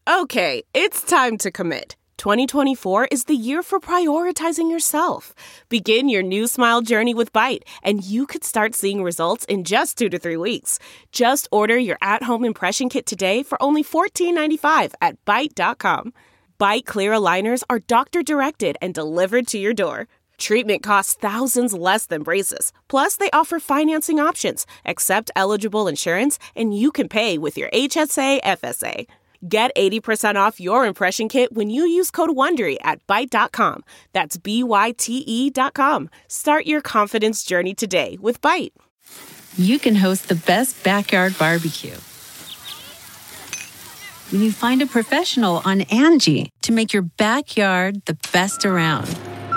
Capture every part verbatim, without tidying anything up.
Okay, it's time to commit. twenty twenty-four is the year for prioritizing yourself. Begin your new smile journey with Byte, and you could start seeing results in just two to three weeks. Just order your at-home impression kit today for only fourteen ninety-five at byte dot com. Byte clear aligners are doctor-directed and delivered to your door. Treatment costs thousands less than braces. Plus, they offer financing options, accept eligible insurance, and you can pay with your H S A F S A. Get eighty percent off your impression kit when you use code WONDERY at byte dot com. That's B Y T E dot com. Start your confidence journey today with Byte. You can host the best backyard barbecue when you find a professional on Angie to make your backyard the best around.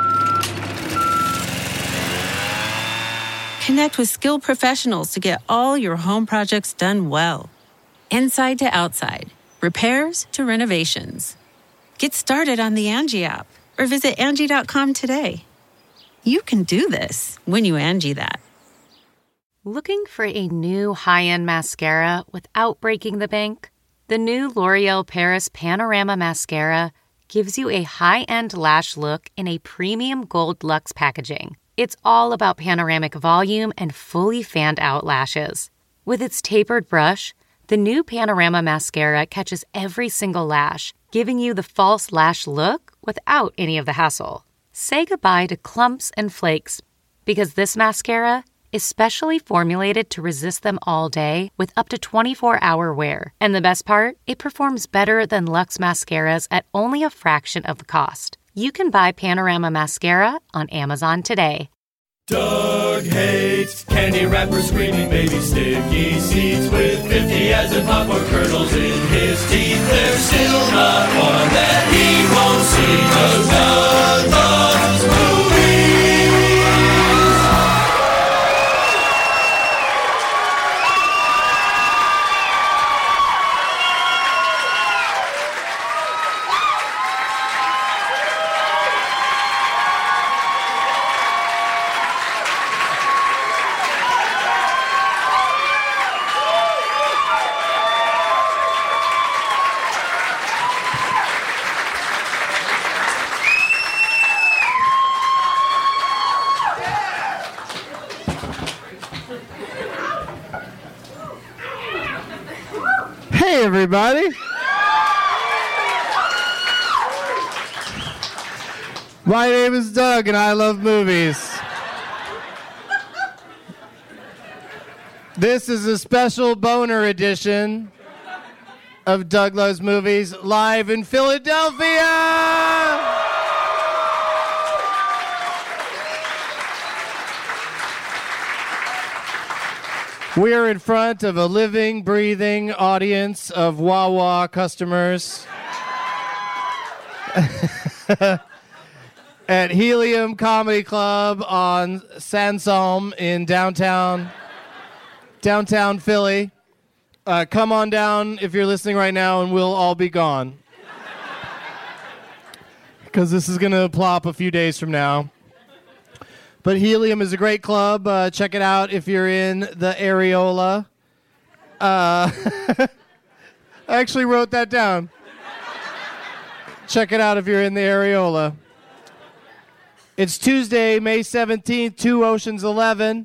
Connect with skilled professionals to get all your home projects done well. Inside to outside, repairs to renovations. Get started on the Angie app or visit Angie dot com today. You can do this when you Angie that. Looking for a new high-end mascara without breaking the bank? The new L'Oreal Paris Panorama Mascara gives you a high-end lash look in a premium gold luxe packaging. It's all about panoramic volume and fully fanned-out lashes. With its tapered brush, the new Panorama Mascara catches every single lash, giving you the false lash look without any of the hassle. Say goodbye to clumps and flakes, because this mascara is specially formulated to resist them all day with up to twenty-four hour wear. And the best part? It performs better than Luxe mascaras at only a fraction of the cost. You can buy Panorama Mascara on Amazon today. Doug hates candy wrappers, screaming baby sticky seeds with fifty as in popcorn kernels in his teeth. There's still not one that he won't see, 'cause Doug loves movies. Hey, everybody. My name is Doug, and I love movies. This is a special boner edition of Doug Loves Movies live in Philadelphia. We are in front of a living, breathing audience of Wawa customers at Helium Comedy Club on Sansom in downtown, downtown Philly. Uh, come on down if you're listening right now, and we'll all be gone. Because this is going to plop a few days from now. But Helium is a great club. Uh, check it out if you're in the areola. Uh, I actually wrote that down. Check it out if you're in the areola. It's Tuesday, May seventeenth, two Oceans eleven.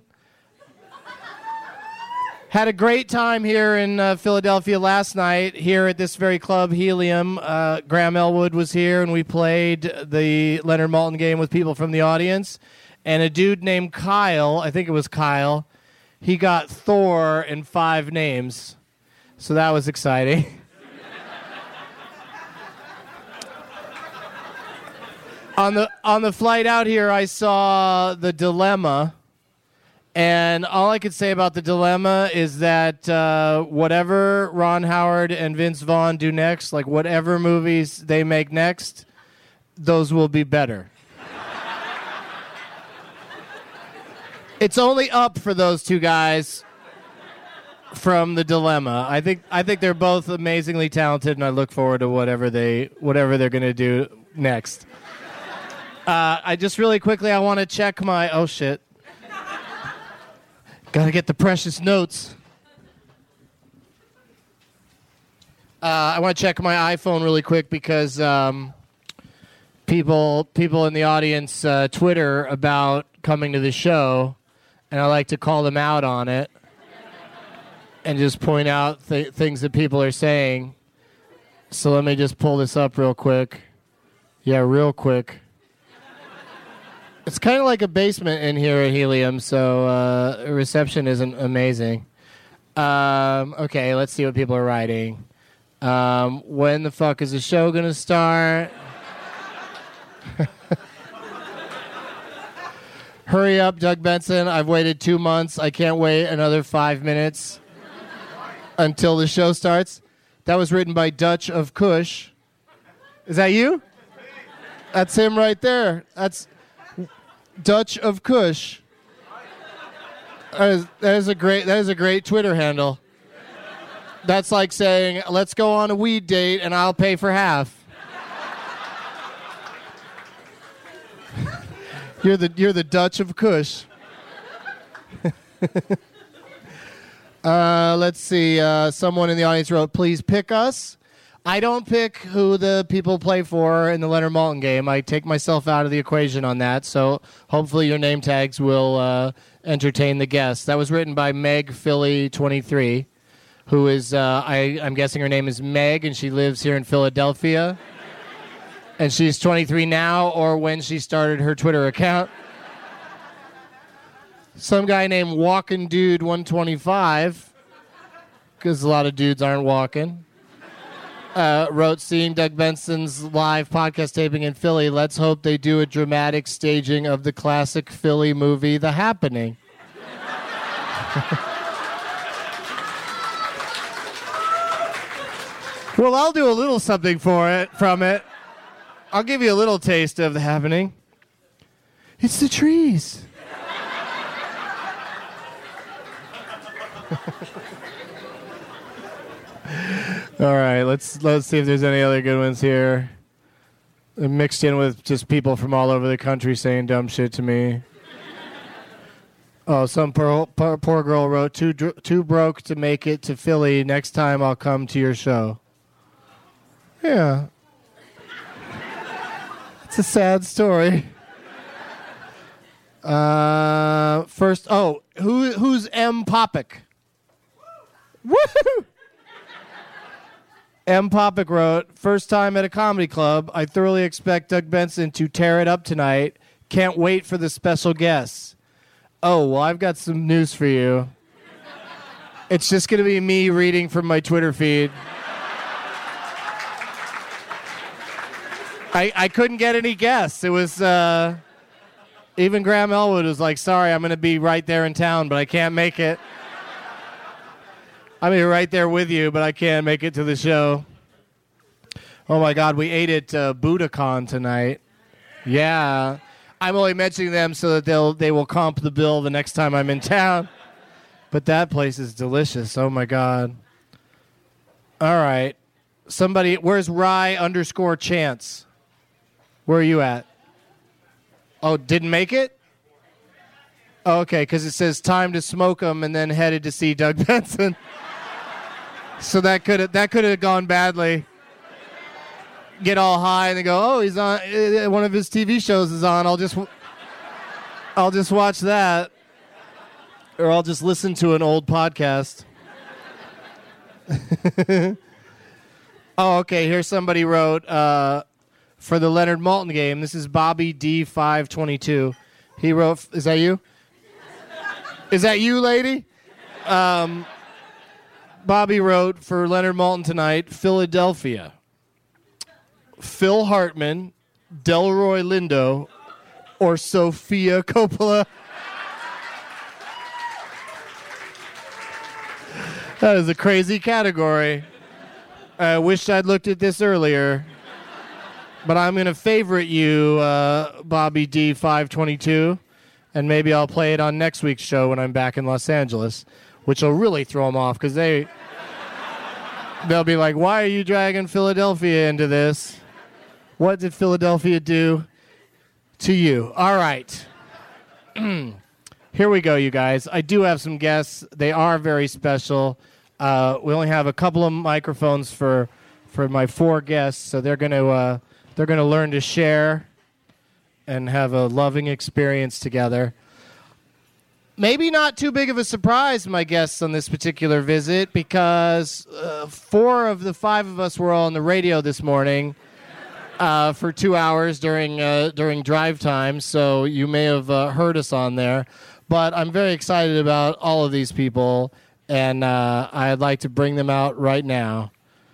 Had a great time here in uh, Philadelphia last night, here at this very club, Helium. Uh, Graham Elwood was here, and we played the Leonard Maltin game with people from the audience. And a dude named Kyle, I think it was Kyle, he got Thor in five names. So that was exciting. on the on the flight out here, I saw The Dilemma. And all I could say about The Dilemma is that uh, whatever Ron Howard and Vince Vaughn do next, like whatever movies they make next, those will be better. It's only up for those two guys from The Dilemma. I think I think they're both amazingly talented, and I look forward to whatever they whatever they're going to do next. Uh, I just really quickly I want to check my oh shit. Got to get the precious notes. Uh, I want to check my iPhone really quick because um, people people in the audience uh, Twitter about coming to the show, and I like to call them out on it and just point out th- things that people are saying. So let me just pull this up real quick. Yeah, real quick. It's kind of like a basement in here at Helium, so uh, reception isn't amazing. Um, okay, let's see what people are writing. Um, when the fuck is the show going to start? Hurry up, Doug Benson. I've waited two months. I can't wait another five minutes until the show starts. That was written by Dutch of Kush. Is that you? That's him right there. That's Dutch of Kush. That is, that is a great. That is a great Twitter handle. That's like saying, let's go on a weed date and I'll pay for half. You're the you're the Dutch of Kush. uh, let's see. Uh, someone in the audience wrote, please pick us. I don't pick who the people play for in the Leonard Maltin game. I take myself out of the equation on that. So hopefully your name tags will uh, entertain the guests. That was written by Meg Philly twenty-three. Who is, uh, I, I'm guessing her name is Meg, and she lives here in Philadelphia. And she's twenty-three now, or when she started her Twitter account. Some guy named Walkin' Dude one twenty-five, because a lot of dudes aren't walking, uh, wrote, seeing Doug Benson's live podcast taping in Philly, let's hope they do a dramatic staging of the classic Philly movie, The Happening. Well, I'll do a little something for it from it. I'll give you a little taste of The Happening. It's the trees. All right, let's let's see if there's any other good ones here. Mixed in with just people from all over the country saying dumb shit to me. Oh, some poor, poor, poor girl wrote, too, too broke to make it to Philly. Next time I'll come to your show. Yeah. It's a sad story. Uh, first, oh, who who's M. Popick? Woohoo! M. Popick wrote, first time at a comedy club. I thoroughly expect Doug Benson to tear it up tonight. Can't wait for the special guests. Oh, well, I've got some news for you. It's just going to be me reading from my Twitter feed. I, I couldn't get any guests. It was, uh, even Graham Elwood was like, sorry, I'm going to be right there in town, but I can't make it. I'm here right there with you, but I can't make it to the show. Oh, my God, we ate at uh, Budokan tonight. Yeah. I'm only mentioning them so that they'll they will comp the bill the next time I'm in town. But that place is delicious. Oh, my God. All right. Somebody, where's Rye underscore Chance? Where are you at? Oh, didn't make it? Oh, okay, because it says time to smoke 'em and then headed to see Doug Benson. So that could that could have gone badly. Get all high and they go, oh, he's on. One of his T V shows is on. I'll just, I'll just watch that, or I'll just listen to an old podcast. Oh, okay. Here's somebody wrote uh, for the Leonard Maltin game. This is Bobby D five twenty-two. He wrote. Is that you? Is that you, lady? Um, Bobby wrote for Leonard Maltin tonight, Philadelphia. Phil Hartman, Delroy Lindo, or Sofia Coppola. That is a crazy category. I wish I'd looked at this earlier. But I'm going to favorite you, uh, Bobby D five twenty-two, and maybe I'll play it on next week's show when I'm back in Los Angeles, which will really throw them off because they, they'll be like, why are you dragging Philadelphia into this? What did Philadelphia do to you? All right. Here we go, you guys. I do have some guests. They are very special. Uh, we only have a couple of microphones for for my four guests, so they're going to uh, they're going to learn to share and have a loving experience together. Maybe not too big of a surprise, my guests on this particular visit, because uh, four of the five of us were all on the radio this morning uh, for two hours during uh, during drive time, so you may have uh, heard us on there. But I'm very excited about all of these people, and uh, I'd like to bring them out right now.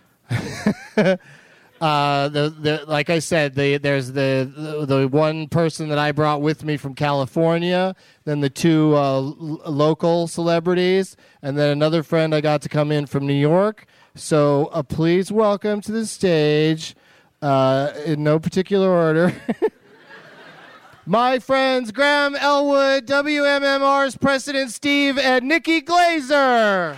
Uh, the, the like I said, the, there's the, the the one person that I brought with me from California, then the two uh, l- local celebrities, and then another friend I got to come in from New York. So uh, please welcome to the stage, uh, in no particular order, my friends Graham Elwood, W M M R's President Steve, and Nikki Glazer.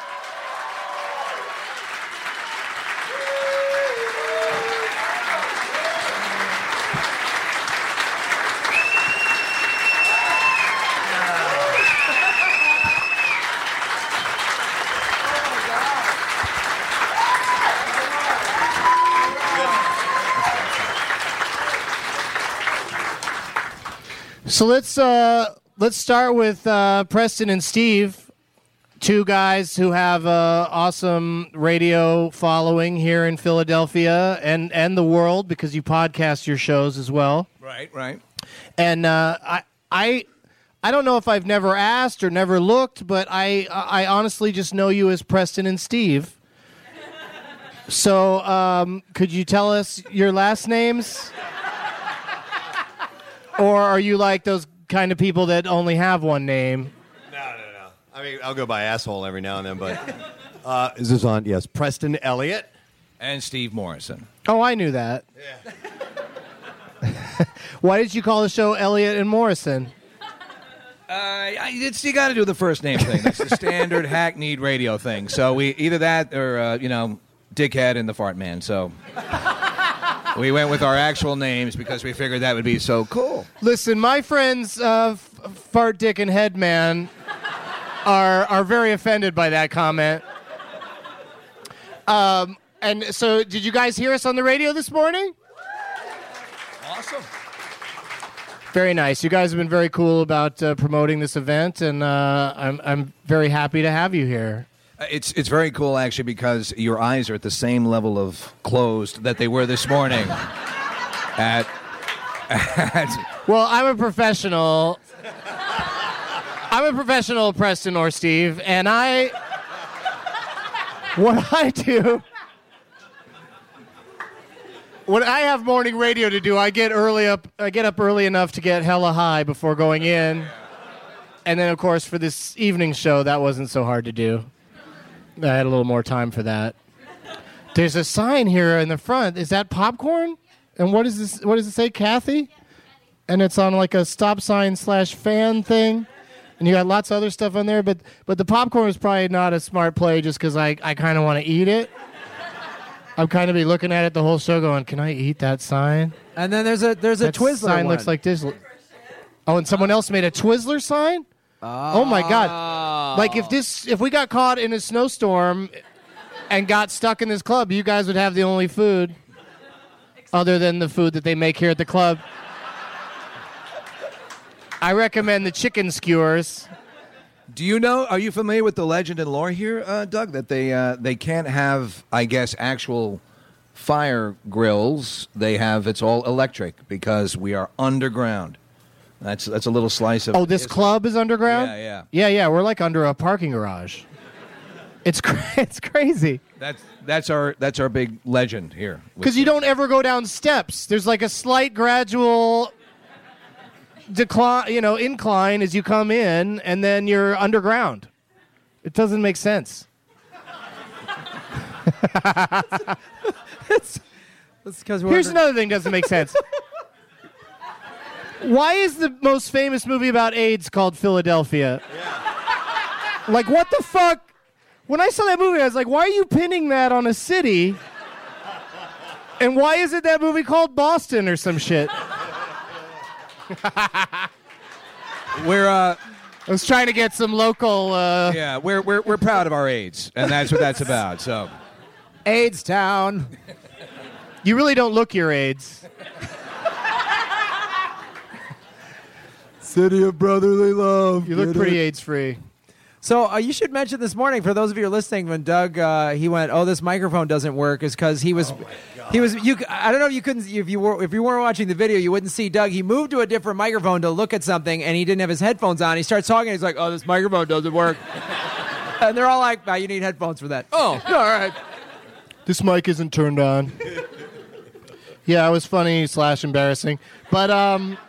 So let's uh, let's start with uh, Preston and Steve, two guys who have an awesome radio following here in Philadelphia and, and the world, because you podcast your shows as well. Right, right. And uh, I I I don't know if I've never asked or never looked, but I I honestly just know you as Preston and Steve. So um, could you tell us your last names? Or are you like those kind of people that only have one name? No, no, no. I mean, I'll go by asshole every now and then, but uh, is this on? Yes, Preston Elliott and Steve Morrison. Oh, I knew that. Yeah. Why did you call the show Elliott and Morrison? Uh, I, it's, you got to do the first name thing. That's the standard hackneyed radio thing. So we either that or uh, you know, Dickhead and the Fart Man. So. We went with our actual names because we figured that would be so cool. Listen, my friends, uh, F- Fart, Dick, and Headman are are very offended by that comment. Um, and so, did you guys hear us on the radio this morning? Awesome. Very nice. You guys have been very cool about uh, promoting this event, and uh, I'm I'm very happy to have you here. It's it's very cool, actually, because your eyes are at the same level of closed that they were this morning. at, at Well, I'm a professional. I'm a professional, Preston or Steve, and I... What I do... When I have morning radio to do, I get early up. I get up early enough to get hella high before going in. And then, of course, for this evening show, that wasn't so hard to do. I had a little more time for that. There's a sign here in the front. Is that popcorn? And what is this? What does it say, Kathy? And it's on like a stop sign slash fan thing. And you got lots of other stuff on there. But but the popcorn is probably not a smart play just because I, I kind of want to eat it. I'm kind of be looking at it the whole show going, can I eat that sign? And then there's a there's a that Twizzler sign one. looks like this. Oh, and someone else made a Twizzler sign? Oh, my God. Like, if this, if we got caught in a snowstorm and got stuck in this club, you guys would have the only food other than the food that they make here at the club. I recommend the chicken skewers. Do you know, are you familiar with the legend and lore here, uh, Doug, that they uh, they can't have, I guess, actual fire grills. They have, it's all electric because we are underground. That's that's a little slice of... Oh, this history. club is underground? Yeah, yeah. Yeah, yeah, we're like under a parking garage. It's cra- it's crazy. That's that's our that's our big legend here. Because you don't ever go down steps. There's like a slight gradual decline, you know, incline as you come in, and then you're underground. It doesn't make sense. it's, it's 'cause we're Here's under- another thing that doesn't make sense. Why is the most famous movie about AIDS called Philadelphia? Yeah. Like, what the fuck? When I saw that movie, I was like, why are you pinning that on a city? And why isn't that movie called Boston or some shit? We're uh, I was trying to get some local. Uh... Yeah, we're we're we're proud of our AIDS, and that's what that's about. So, AIDS Town. You really don't look your AIDS. City of brotherly love. You look pretty AIDS-free. So uh, you should mention this morning, for those of you who are listening, when Doug uh, he went, oh, this microphone doesn't work, is because he was, oh he was. You, I don't know if you couldn't, if you were, if you weren't watching the video, you wouldn't see Doug. He moved to a different microphone to look at something, and he didn't have his headphones on. He starts talking, and he's like, oh, this microphone doesn't work, and they're all like, oh, you need headphones for that. Oh, all right. This mic isn't turned on. Yeah, it was funny slash embarrassing, but um.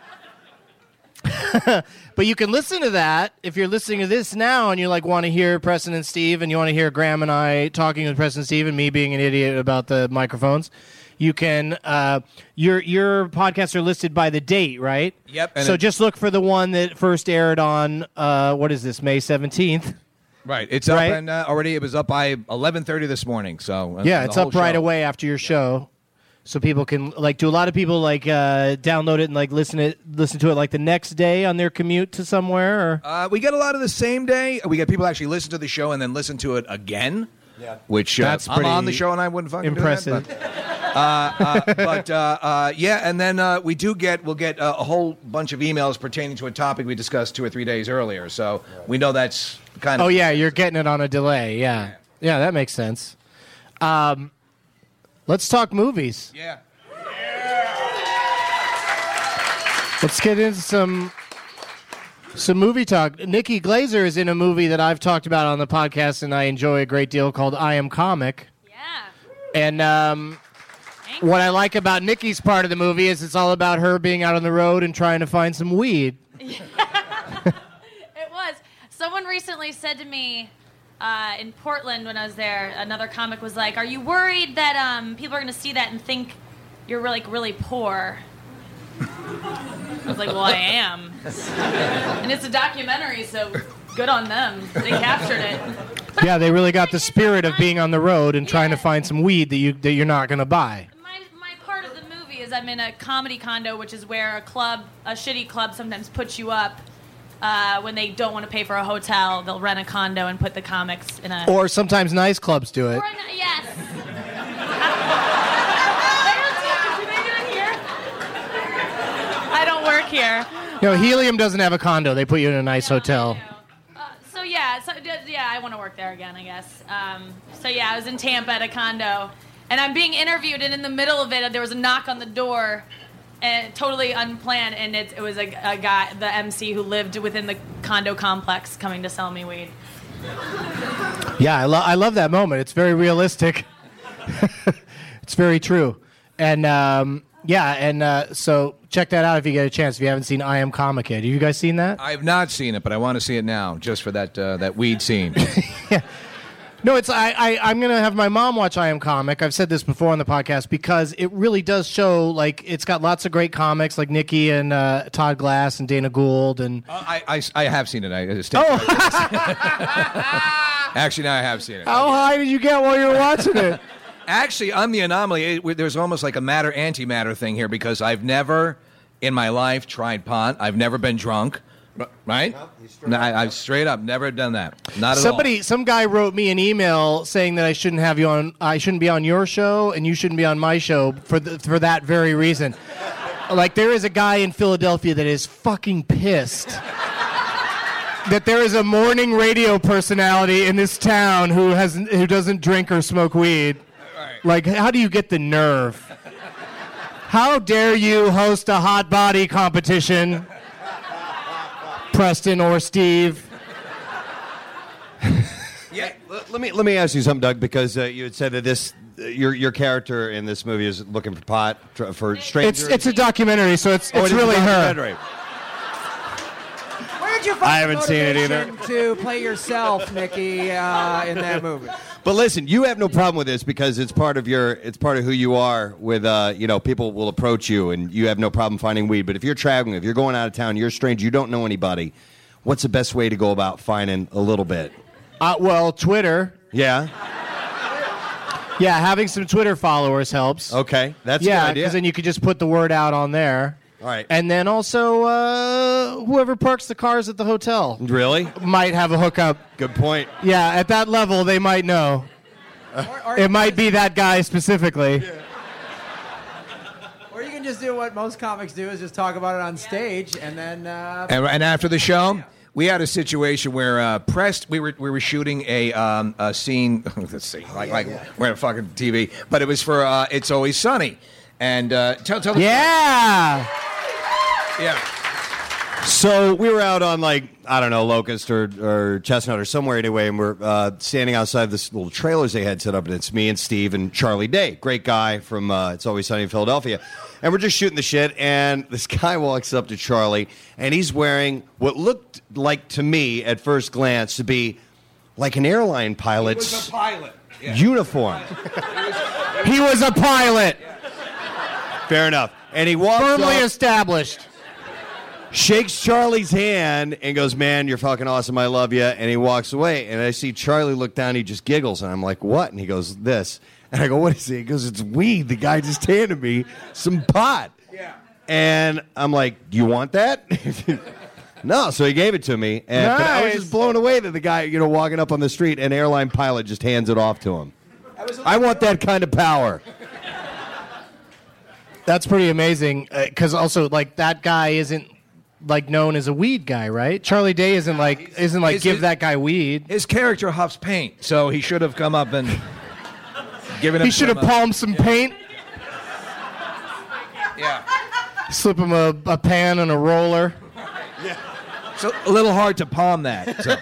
But you can listen to that if you're listening to this now and you like want to hear Preston and Steve and you want to hear Graham and I talking with Preston and Steve and me being an idiot about the microphones. You can uh, your your podcasts are listed by the date, right? Yep. So it, just look for the one that first aired on uh, what is this, May seventeenth? Right. It's right? up and uh, already it was up by eleven thirty this morning. So uh, yeah, it's up right show. away after your show. So people can like do a lot of people like uh, download it and like listen it listen to it like the next day on their commute to somewhere. Or? Uh, we get a lot of the same day. We get people actually listen to the show and then listen to it again. Yeah, which uh, That's I'm on the pretty show and I wouldn't fucking impressive. do that. But, uh, uh, but uh, uh, yeah, and then uh, we do get we'll get uh, a whole bunch of emails pertaining to a topic we discussed two or three days earlier. So we know that's kind of. Oh yeah, you're getting it on a delay. Yeah, yeah, that makes sense. Um, let's talk movies. Yeah. Let's get into some some movie talk. Nikki Glazer is in a movie that I've talked about on the podcast and I enjoy a great deal called I Am Comic. Yeah. And um, what I like about Nikki's part of the movie is it's all about her being out on the road and trying to find some weed. It was. Someone recently said to me uh, in Portland when I was there, another comic was like, are you worried that um, people are going to see that and think you're really, like, really poor? I was like, well, I am. And it's a documentary, so good on them. They captured it. Yeah, they really got the spirit of being on the road and trying to find some weed that, you, that you're not going to buy. My, my part of the movie is I'm in a comedy condo, which is where a club, a shitty club sometimes puts you up. Uh, when they don't want to pay for a hotel, they'll rent a condo and put the comics in a... Or sometimes nice clubs do it. Or a, yes. I don't work here. You know, Helium doesn't have a condo. They put you in a nice No, hotel. Uh, so yeah, so, yeah, I want to work there again, I guess. Um, so yeah, I was in Tampa at a condo, and I'm being interviewed, and in the middle of it, there was a knock on the door, and totally unplanned, and it, it was a, a guy, the M C who lived within the condo complex, coming to sell me weed. Yeah, I, lo- I love that moment. It's very realistic. It's very true. And um, yeah, and uh, so check that out if you get a chance. If you haven't seen I Am Comic yet, have you guys seen that? I have not seen it, but I want to see it now, just for that uh, that weed scene. Yeah. No, it's I, I I'm gonna have my mom watch I Am Comic. I've said this before on the podcast because it really does show like it's got lots of great comics like Nikki and uh, Todd Glass and Dana Gould and. Uh, I, I I have seen it. I, I oh. Actually, now I have seen it. How high did you get while you were watching it? Actually, I'm the anomaly. It, there's almost like a matter antimatter thing here because I've never in my life tried pot. I've never been drunk. Right? No, I, I've straight up never done that. Not at Somebody, all. some guy wrote me an email saying that I shouldn't have you on. I shouldn't be on your show, and you shouldn't be on my show for the, for that very reason. Like there is a guy in Philadelphia that is fucking pissed that there is a morning radio personality in this town who has who doesn't drink or smoke weed. Right. Like, how do you get the nerve? How dare you host a hot body competition? Preston or Steve. Yeah, let me let me ask you something, Doug, because uh, you had said that this uh, your your character in this movie is looking for pot tr- for strangers. It's it's a documentary, so it's Oh, it's it is a really her. documentary. Where did you find I haven't the seen it either. motivation to play yourself, Nikki, uh, in that movie? But listen, you have no problem with this because it's part of your it's part of who you are. With uh, you know, people will approach you and you have no problem finding weed. But if you're traveling, if you're going out of town, you're a stranger, you don't know anybody. What's the best way to go about finding a little bit? Uh, well, Twitter. Yeah. Yeah, having some Twitter followers helps. Okay, that's a yeah, good idea. because then you could just put the word out on there. All right. And then also, uh, whoever parks the cars at the hotel Really? might have a hookup. Good point. Yeah, at that level, they might know. Or, or, It might be that guy specifically. or you can just do what most comics do is just talk about it on stage and then. Uh, And, and after the show, we had a situation where uh, Prest, we were we were shooting a um, a scene. Let's see, like like we're on fucking T V, but it was for uh, It's Always Sunny. And uh, tell tell the Yeah. yeah. So we were out on like I don't know Locust or, or Chestnut or somewhere anyway, and we're uh, standing outside this little trailers they had set up, and it's me and Steve and Charlie Day, great guy from uh, It's Always Sunny in Philadelphia, and we're just shooting the shit. And this guy walks up to Charlie, and he's wearing what looked like to me at first glance to be like an airline pilot's pilot. uniform. He was a pilot. Fair enough. And he walks Firmly up, established. shakes Charlie's hand and goes, "Man, you're fucking awesome. I love you." And he walks away. And I see Charlie look down. He just giggles. And I'm like, "What?" And he goes, "This." And I go, "What is it?" He goes, "It's weed. The guy just handed me some pot." Yeah. And I'm like, "Do you want that?" No. So he gave it to me. And but I was Nice. just blown away that the guy, you know, walking up on the street, an airline pilot just hands it off to him. I want that kind of power. That's pretty amazing. Because also, like, that guy isn't like known as a weed guy, right? Charlie Day isn't like isn't like His- give his- that guy weed. His character huffs paint, so he should have come up and given him. He should have some, uh, palmed some paint. Yeah. Slip him a, a pan and a roller. It's a, a little hard to palm that. So.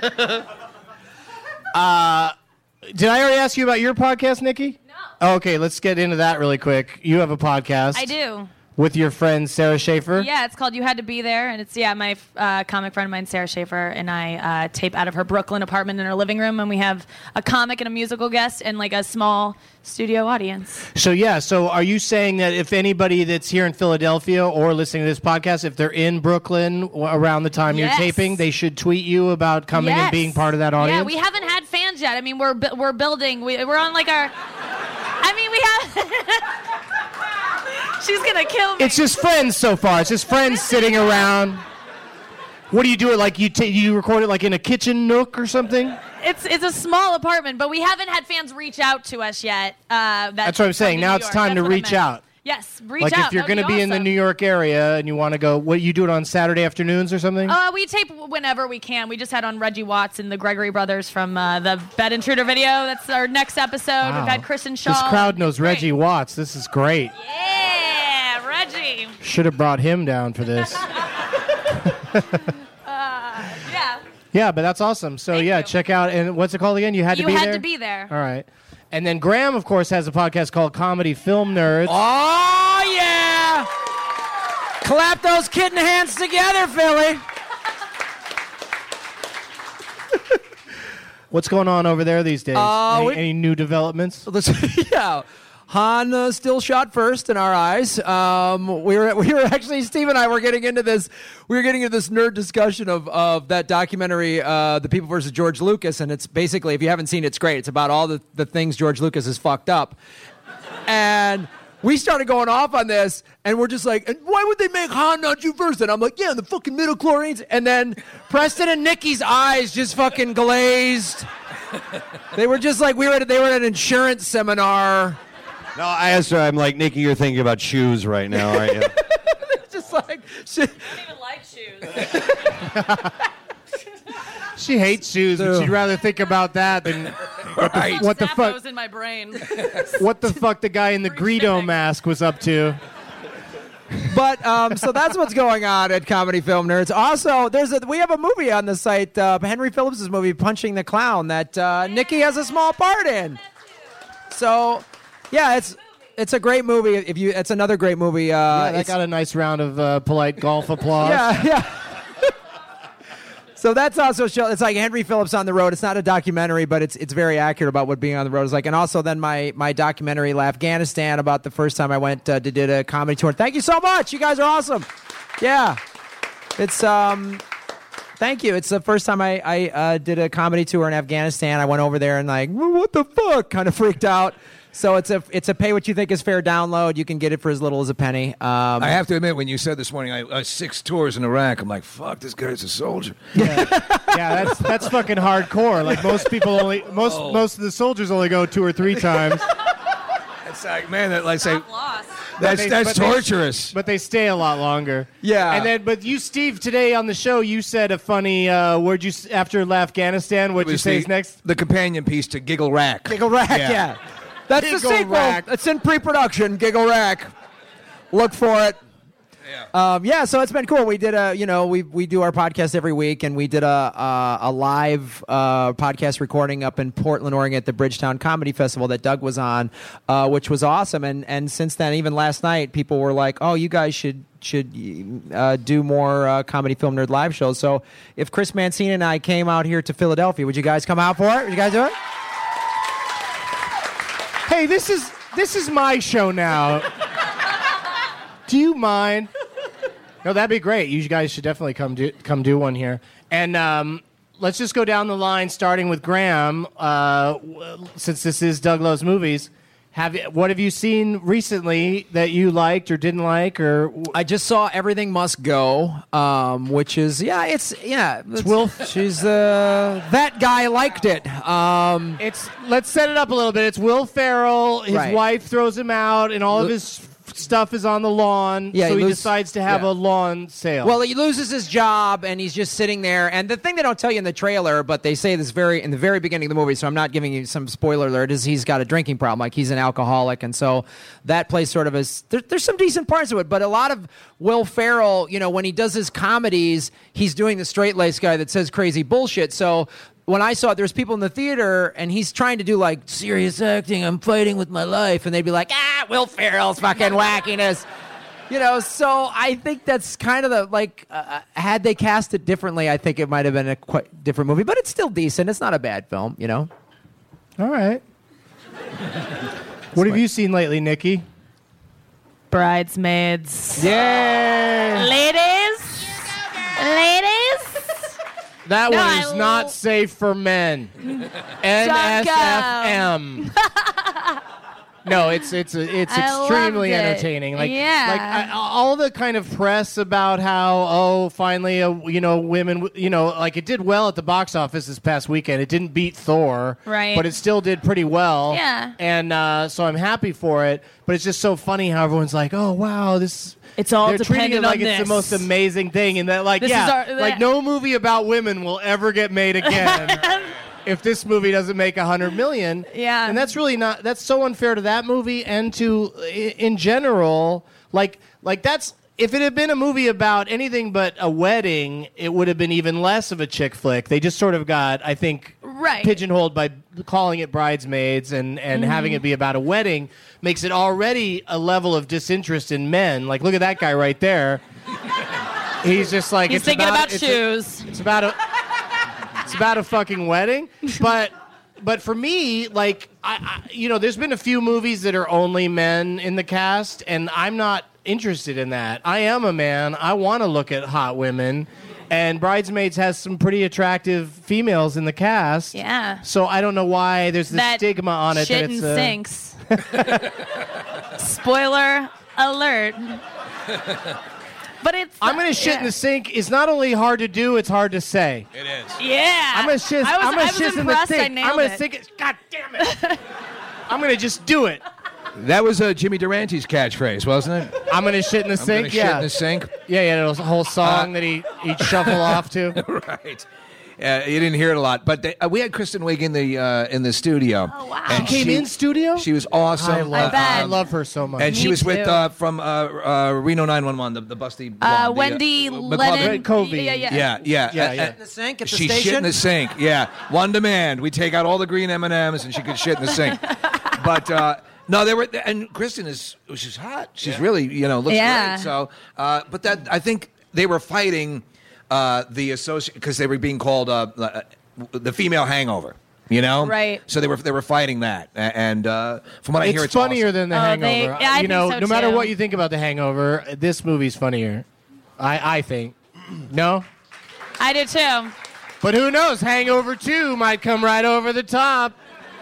Did I already ask you about your podcast, Nikki? No. Okay, let's get into that really quick. You have a podcast. I do. With your friend Sarah Schaefer. Yeah, it's called You Had to Be There, and it's yeah, my uh, comic friend of mine, Sarah Schaefer, and I uh, tape out of her Brooklyn apartment in her living room, and we have a comic and a musical guest and like a small studio audience. So yeah, so are you saying that if anybody that's here in Philadelphia or listening to this podcast, if they're in Brooklyn w- around the time Yes. you're taping, they should tweet you about coming and Yes. being part of that audience? Yeah, we haven't had fans yet. I mean, we're bu- we're building. We, we're on like our. I mean, we have. She's gonna kill me. It's just friends so far. It's just friends sitting around. What do you do it like? You ta- you record it like in a kitchen nook or something? It's it's a small apartment, but we haven't had fans reach out to us yet. Uh, that That's what I'm saying. come Now New it's York. time That's to what I reach meant. out. Yes, reach Like out. if you're That would going to be in the awesome. New York area and you want to go, what you do it on Saturday afternoons or something? Uh, we tape whenever we can. We just had on Reggie Watts and the Gregory Brothers from uh, the Bed Intruder video. That's our next episode. Wow. We've had Kristen Shaw. This crowd knows Great. Reggie Watts. This is great. Yeah, Reggie. Should have brought him down for this. Yeah. Yeah, but that's awesome. So Thank yeah, you. check out, and what's it called again? You had You to be had there. to be there. All right. And then Graham, of course, has a podcast called Comedy Film Nerds. oh yeah! Clap those kitten hands together, Philly. What's going on over there these days? Uh, any, we- any new developments? Listen, yeah. Han uh, still shot first in our eyes. Um, we were we were actually Steve and I were getting into this. We were getting into this nerd discussion of of that documentary, uh, The People versus George Lucas, and it's basically, if you haven't seen it, it's great. It's about all the the things George Lucas has fucked up, and we started going off on this, and we're just like, and why would they make Han not you first? And I'm like, yeah, the fucking middle chlorines, and then Preston and Nikki's eyes just fucking glazed. They were just like we were at, they were at an insurance seminar. No, I asked her, I'm like, "Nikki, you're thinking about shoes right now, aren't you?" Just like shit. I don't even like shoes. She hates shoes, but So- she'd rather think about that than what the, Right. what the Snap fuck those in my brain. what the fuck the guy in the Greedo mask was up to. But um, so that's what's going on at Comedy Film Nerds. Also, there's a we have a movie on the site, uh, Henry Phillips' movie Punching the Clown, that uh, Nikki has a small part in. So, yeah, it's it's a great movie. If you, it's another great movie. Uh, Yeah, that it's- got a nice round of uh, polite golf applause. yeah, yeah. So that's also show. It's like Henry Phillips on the road. It's not a documentary, but it's it's very accurate about what being on the road is like. And also then my my documentary Afghanistan about the first time I went uh, to did a comedy tour. Thank you so much. You guys are awesome. Yeah, it's um. Thank you. It's the first time I, I uh, did a comedy tour in Afghanistan. I went over there and like, what the fuck? Kind of freaked out. So it's a it's a pay what you think is fair download. You can get it for as little as a penny. Um, I have to admit, when you said this morning, I, uh, six tours in Iraq, I'm like, fuck, this guy's a soldier. Yeah, that's that's fucking hardcore. Like most people only most Oh. most of the soldiers only go two or three times. It's like, man, that, like, say, Lost. that's they- that's but they- torturous. But they stay a lot longer. Yeah. And then, but you, Steve, today on the show, you said a funny uh, word. You s- after Afghanistan, It what'd you was say the, is next? the companion piece to Giggle Rack. Giggle Rack, Yeah. yeah. That's the Giggle sequel. Rack. It's in pre-production. Giggle Rack. Look for it. Yeah. Um, yeah, so it's been cool. We did a, you know, we we do our podcast every week, and we did a a, a live uh, podcast recording up in Portland, Oregon, at the Bridgetown Comedy Festival that Doug was on, uh, which was awesome. And and since then, even last night, people were like, "Oh, you guys should should uh, do more uh, Comedy Film Nerd live shows." So if Chris Mancini and I came out here to Philadelphia, would you guys come out for it? Would you guys do it? Hey, this is this is my show now. Do you mind? No, that'd be great. You guys should definitely come do come do one here. And um, let's just go down the line, starting with Graham. Uh, w- since this is Doug Loves Movies, have you, what have you seen recently that you liked or didn't like? Or I just saw Everything Must Go, um, which is yeah, it's yeah, it's Will- She's uh, that guy liked it. Um, it's let's set it up a little bit. It's Will Ferrell. His Right. wife throws him out, and all of Lo- his f- stuff is on the lawn. Yeah, so he he, lose- decides to have yeah. a lawn sale. Well, he loses his job, and he's just sitting there. And the thing they don't tell you in the trailer, but they say this very in the very beginning of the movie, so I'm not giving you some spoiler alert, is he's got a drinking problem, like he's an alcoholic, and so that plays sort of as there, there's some decent parts of it, but a lot of Will Ferrell, you know, when he does his comedies, he's doing the straight-laced guy that says crazy bullshit. So when I saw it, there's people in the theater, and he's trying to do like serious acting. I'm fighting with my life, and they'd be like, ah, Will Ferrell's fucking wackiness. You know, so I think that's kind of the, like, uh, had they cast it differently, I think it might have been a quite different movie. But it's still decent. It's not a bad film, you know? all right. What have you seen lately, Nikki? Bridesmaids. Yeah. Ladies. Ladies. That No, one I is l- not safe for men. N S F M. No, it's it's it's I extremely loved it. entertaining. Like Yeah. like I, all the kind of press about how oh finally a, you know women you know like it did well at the box office this past weekend. It didn't beat Thor, Right. But it still did pretty well. Yeah. And uh, so I'm happy for it. But it's just so funny how everyone's like, oh wow, this. It's all They're treating it dependent like on it's this. the most amazing thing, and that like This yeah, is our- like no movie about women will ever get made again. If this movie doesn't make a hundred million, Yeah. and that's really not. That's so unfair to that movie and to i- in general. Like, like that's if it had been a movie about anything but a wedding, it would have been even less of a chick flick. They just sort of got, I think, Right. pigeonholed by calling it Bridesmaids and and Mm-hmm. having it be about a wedding makes it already a level of disinterest in men. Like, look at that guy right there. He's just like He's it's thinking about, it's a- shoes. it's about a it's about a fucking wedding, but but for me, like I, I, you know, there's been a few movies that are only men in the cast, and I'm not interested in that. I am a man. I want to look at hot women, and Bridesmaids has some pretty attractive females in the cast. Yeah. So I don't know why there's this That stigma on it shit that it's and uh, sinks. Spoiler alert. But it's. I'm gonna shit yeah. in the sink is not only hard to do, it's hard to say. It is. Yeah. I'm gonna shit. I was, I'm gonna I was shit in the impressed. I sink. nailed I'm gonna it. sink it. God damn it! I'm gonna just do it. That was uh, Jimmy Durante's catchphrase, wasn't it? I'm gonna shit in the I'm sink. gonna yeah, shit in the sink. yeah, yeah. There was a whole song Uh, that he he'd shuffle off to. Right. Uh, you didn't hear it a lot, but they, uh, we had Kristen Wiig in the uh, in the studio. Oh, wow. And Came she, in studio. She was awesome. I love, bet. I love her so much. And she Me was with too. uh, from uh, uh, Reno nine one one, the, the busty blonde. Uh, the, Wendy McLovin. Lennon. Covey. Yeah, yeah. Yeah, yeah, Yeah, Uh, yeah. uh, In the sink at the she station? shit in the sink. Yeah, one demand. We take out all the green M and M's, and she could shit in the sink. But uh, no, they were. And Kristen is she's hot. She's really you know looks Yeah. great. So, uh, but that I think they were fighting uh, the associate because they were being called uh, uh, the female hangover. You know, Right. So they were they were fighting that, A- and uh, from what I it's hear, it's funnier awesome. than The Oh, Hangover. they- yeah, I you think know, so, no matter too. what you think about The Hangover, this movie's funnier. I I think. No, I do too. but who knows? Hangover Two might come right over the top.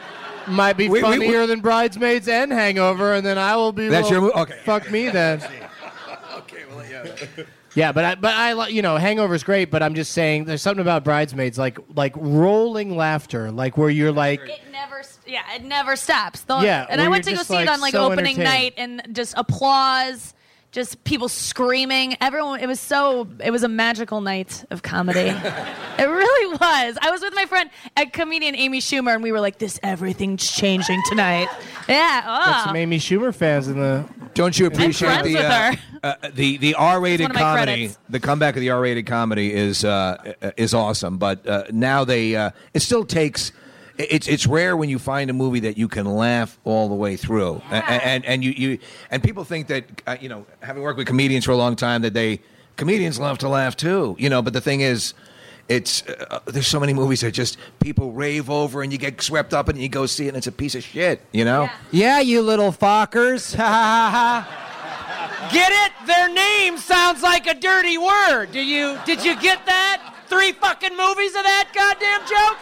might be We- we- funnier we- than Bridesmaids and Hangover, and then I will be. That's well, your mo- okay. Fuck me then. Okay, well, yeah. Yeah, but I, but I, li- you know, Hangover's great, but I'm just saying, there's something about Bridesmaids, like like rolling laughter, like where you're like, It never, yeah, it never stops. The- Yeah, and I where went to you're go just, see it like, on like so opening night, entertained. and just applause, just people screaming. Everyone, it was so, it was a magical night of comedy. It really was. I was with my friend, a comedian Amy Schumer, and we were like, "This everything's changing tonight." Yeah. got Oh. some Amy Schumer fans in the. Don't you appreciate friends the with uh, her. uh, the the R-rated It's one of my comedy? credits. The comeback of the R-rated comedy is uh, is awesome, but uh, now they uh, it still takes. It's it's rare when you find a movie that you can laugh all the way through, Yeah. and, and and you, you and people think that uh, you know, having worked with comedians for a long time, that they comedians love to laugh too, you know. But the thing is, it's uh, there's so many movies that just people rave over, and you get swept up, and you go see it, and it's a piece of shit, you know. Yeah. Yeah, you little fuckers. Ha ha ha. Get it? Their name sounds like a dirty word. Do you? Did you get that? Three fucking movies of that goddamn joke?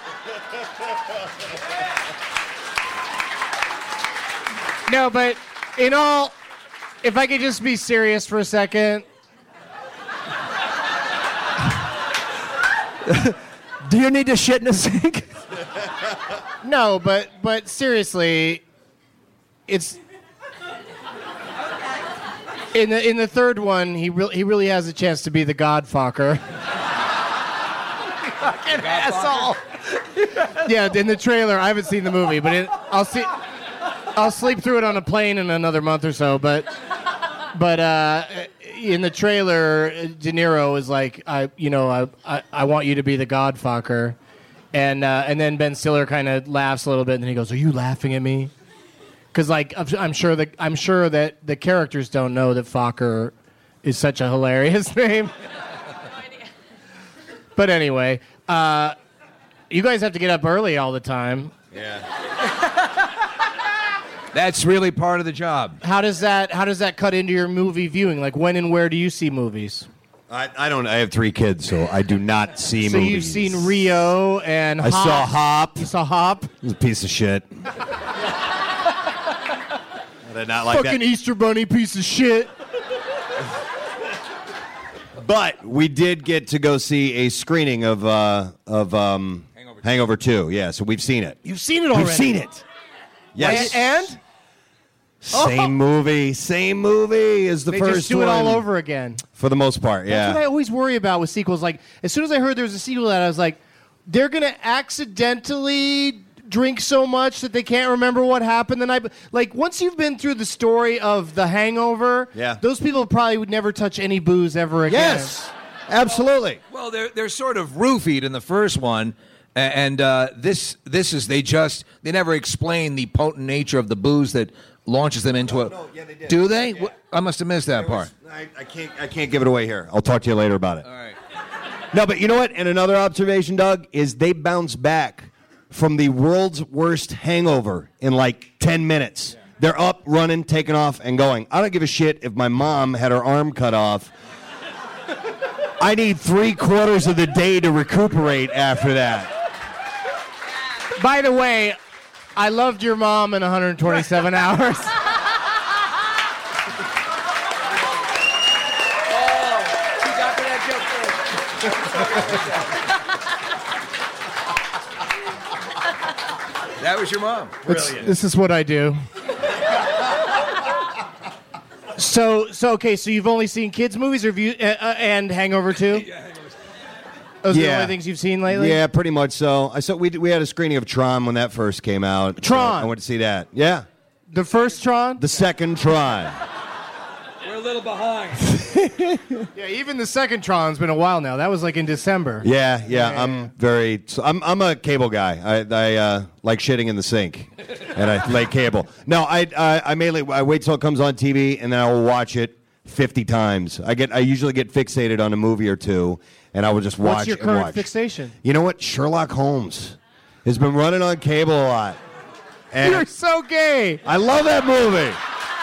No, but in all, if I could just be serious for a second. Do you need to shit in a sink? No, but but seriously, it's in the in the third one. He really he really has a chance to be the Godfucker. Fucking asshole. Yeah, in the trailer, I haven't seen the movie, but it, I'll see. I'll sleep through it on a plane in another month or so. But but uh, in the trailer, De Niro is like, I you know I I, I want you to be the Godfucker, and uh, and then Ben Stiller kind of laughs a little bit, and then he goes, "Are you laughing at me?" Because like I'm, I'm sure that I'm sure that the characters don't know that Fokker is such a hilarious name. But anyway, uh, you guys have to get up early all the time. Yeah. That's really part of the job. How does that How does that cut into your movie viewing? Like, when and where do you see movies? I, I don't. I have three kids, so I do not see So movies. you've seen Rio and I Hop. saw Hop. You saw Hop? It was a piece of shit. I did not like Fucking that. Easter Bunny piece of shit. But we did get to go see a screening of uh, of um, Hangover, Hangover two. Yeah, so we've seen it. You've seen it already. We've seen it. Yes. And, and? Same movie. Same movie as the they first just do one. it all over again. For the most part, yeah. That's what I always worry about with sequels. Like, as soon as I heard there was a sequel to that, I was like, they're going to accidentally drink so much that they can't remember what happened the night. Like, once you've been through the story of The Hangover, Yeah. those people probably would never touch any booze ever again. Yes, absolutely. Well, they're they're sort of roofied in the first one, a- and uh, this this is they just they never explain the potent nature of the booze that launches them into a. no, yeah, they did. Do they? Wh- I must have missed that part. I, I can't. I can't give it away here. I'll talk to you later about it. All right. No, but you know what? And another observation, Doug, is they bounce back from the world's worst hangover in like ten minutes. They're up, running, taking off, and going. I don't give a shit if my mom had her arm cut off. I need three quarters of the day to recuperate after that. By the way, I loved your mom in one hundred twenty-seven hours. That was your mom. It's- This is what I do. So, so okay, so you've only seen kids' movies or have you, uh, uh, and Hangover two? Those are the Yeah. only things you've seen lately? Yeah, pretty much so. I saw we we had a screening of Tron when that first came out. Tron? So I went to see that. Yeah, The first Tron? the second Tron. We're a little behind. Yeah, even the second Tron's been a while now. That was like in December. Yeah, yeah. Yeah, I'm yeah. very. So I'm I'm a cable guy. I I uh, like shitting in the sink, and I lay cable. No, I I, I mainly I wait till it comes on T V, and then I will watch it fifty times. I get I usually get fixated on a movie or two, and I will just watch What's your and current watch. fixation? You know what? Sherlock Holmes has been running on cable a lot, and You're so gay. I love that movie.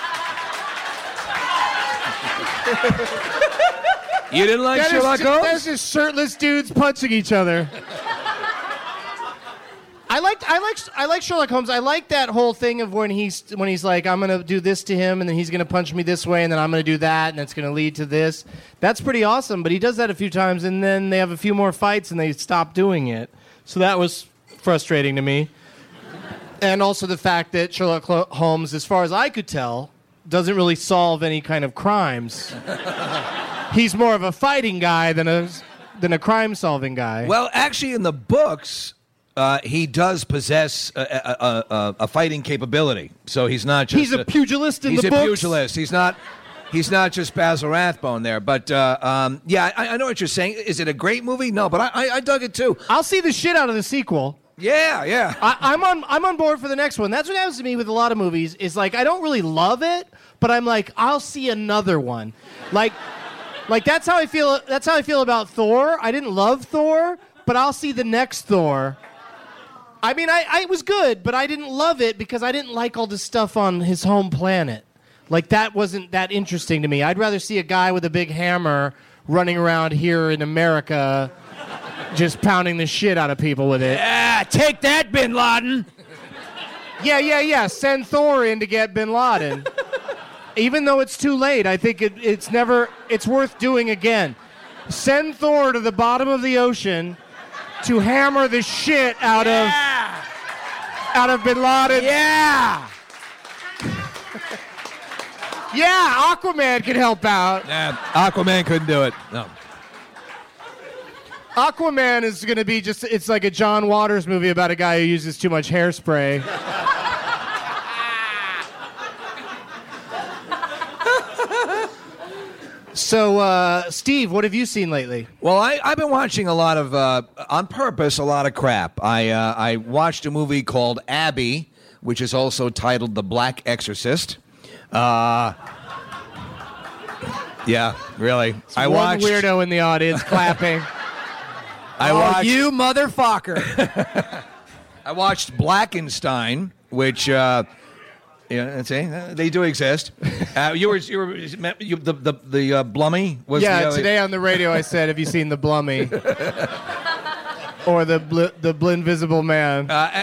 You didn't like That is Sherlock ju- Holmes? That's just shirtless dudes punching each other. I like like I like I like Sherlock Holmes. I like that whole thing of when he's when he's like, I'm gonna do this to him, and then he's gonna punch me this way, and then I'm gonna do that, and it's gonna lead to this. That's pretty awesome. But he does that a few times, and then they have a few more fights, and they stop doing it. So that was frustrating to me. And also the fact that Sherlock Holmes, as far as I could tell, doesn't really solve any kind of crimes. He's more of a fighting guy than a than a crime-solving guy. Well, actually, in the books, uh, he does possess a, a, a, a fighting capability. So he's not just he's a, a pugilist in he's the a books. pugilist. He's not. He's not just Basil Rathbone there, but uh, um, yeah, I, I know what you're saying. Is it a great movie? No, but I, I, I dug it too. I'll see the shit out of the sequel. Yeah, yeah. I, I'm on. I'm on board for the next one. That's what happens to me with a lot of movies. Is like I don't really love it, but I'm like I'll see another one. Like. Like that's how I feel. That's how I feel about Thor. I didn't love Thor, but I'll see the next Thor. I mean, I, I it was good, but I didn't love it because I didn't like all the stuff on his home planet. Like that wasn't that interesting to me. I'd rather see a guy with a big hammer running around here in America, just pounding the shit out of people with it. Yeah, take that, Bin Laden. Yeah, yeah, yeah. Send Thor in to get Bin Laden. Even though it's too late, I think it, it's never, it's worth doing again. Send Thor to the bottom of the ocean to hammer the shit out yeah. of, out of Bin Laden. Yeah. Yeah, Aquaman could help out. Nah, Aquaman couldn't do it. No. Aquaman is going to be just, it's like a John Waters movie about a guy who uses too much hairspray. So, uh, Steve, what have you seen lately? Well, I, I've been watching a lot of, uh, on purpose, a lot of crap. I uh, I watched a movie called Abby, which is also titled The Black Exorcist. Uh, yeah, really. It's I one watched, weirdo in the audience clapping. I oh, watched, you motherfucker. I watched Blackenstein, which... Uh, Yeah, see, they do exist. Uh, you were, you were, you, the the the uh, Blummy was. Yeah, the, uh, today on the radio I said, "Have you seen the Blummy?" or the bl- the Blinvisible Man? Uh,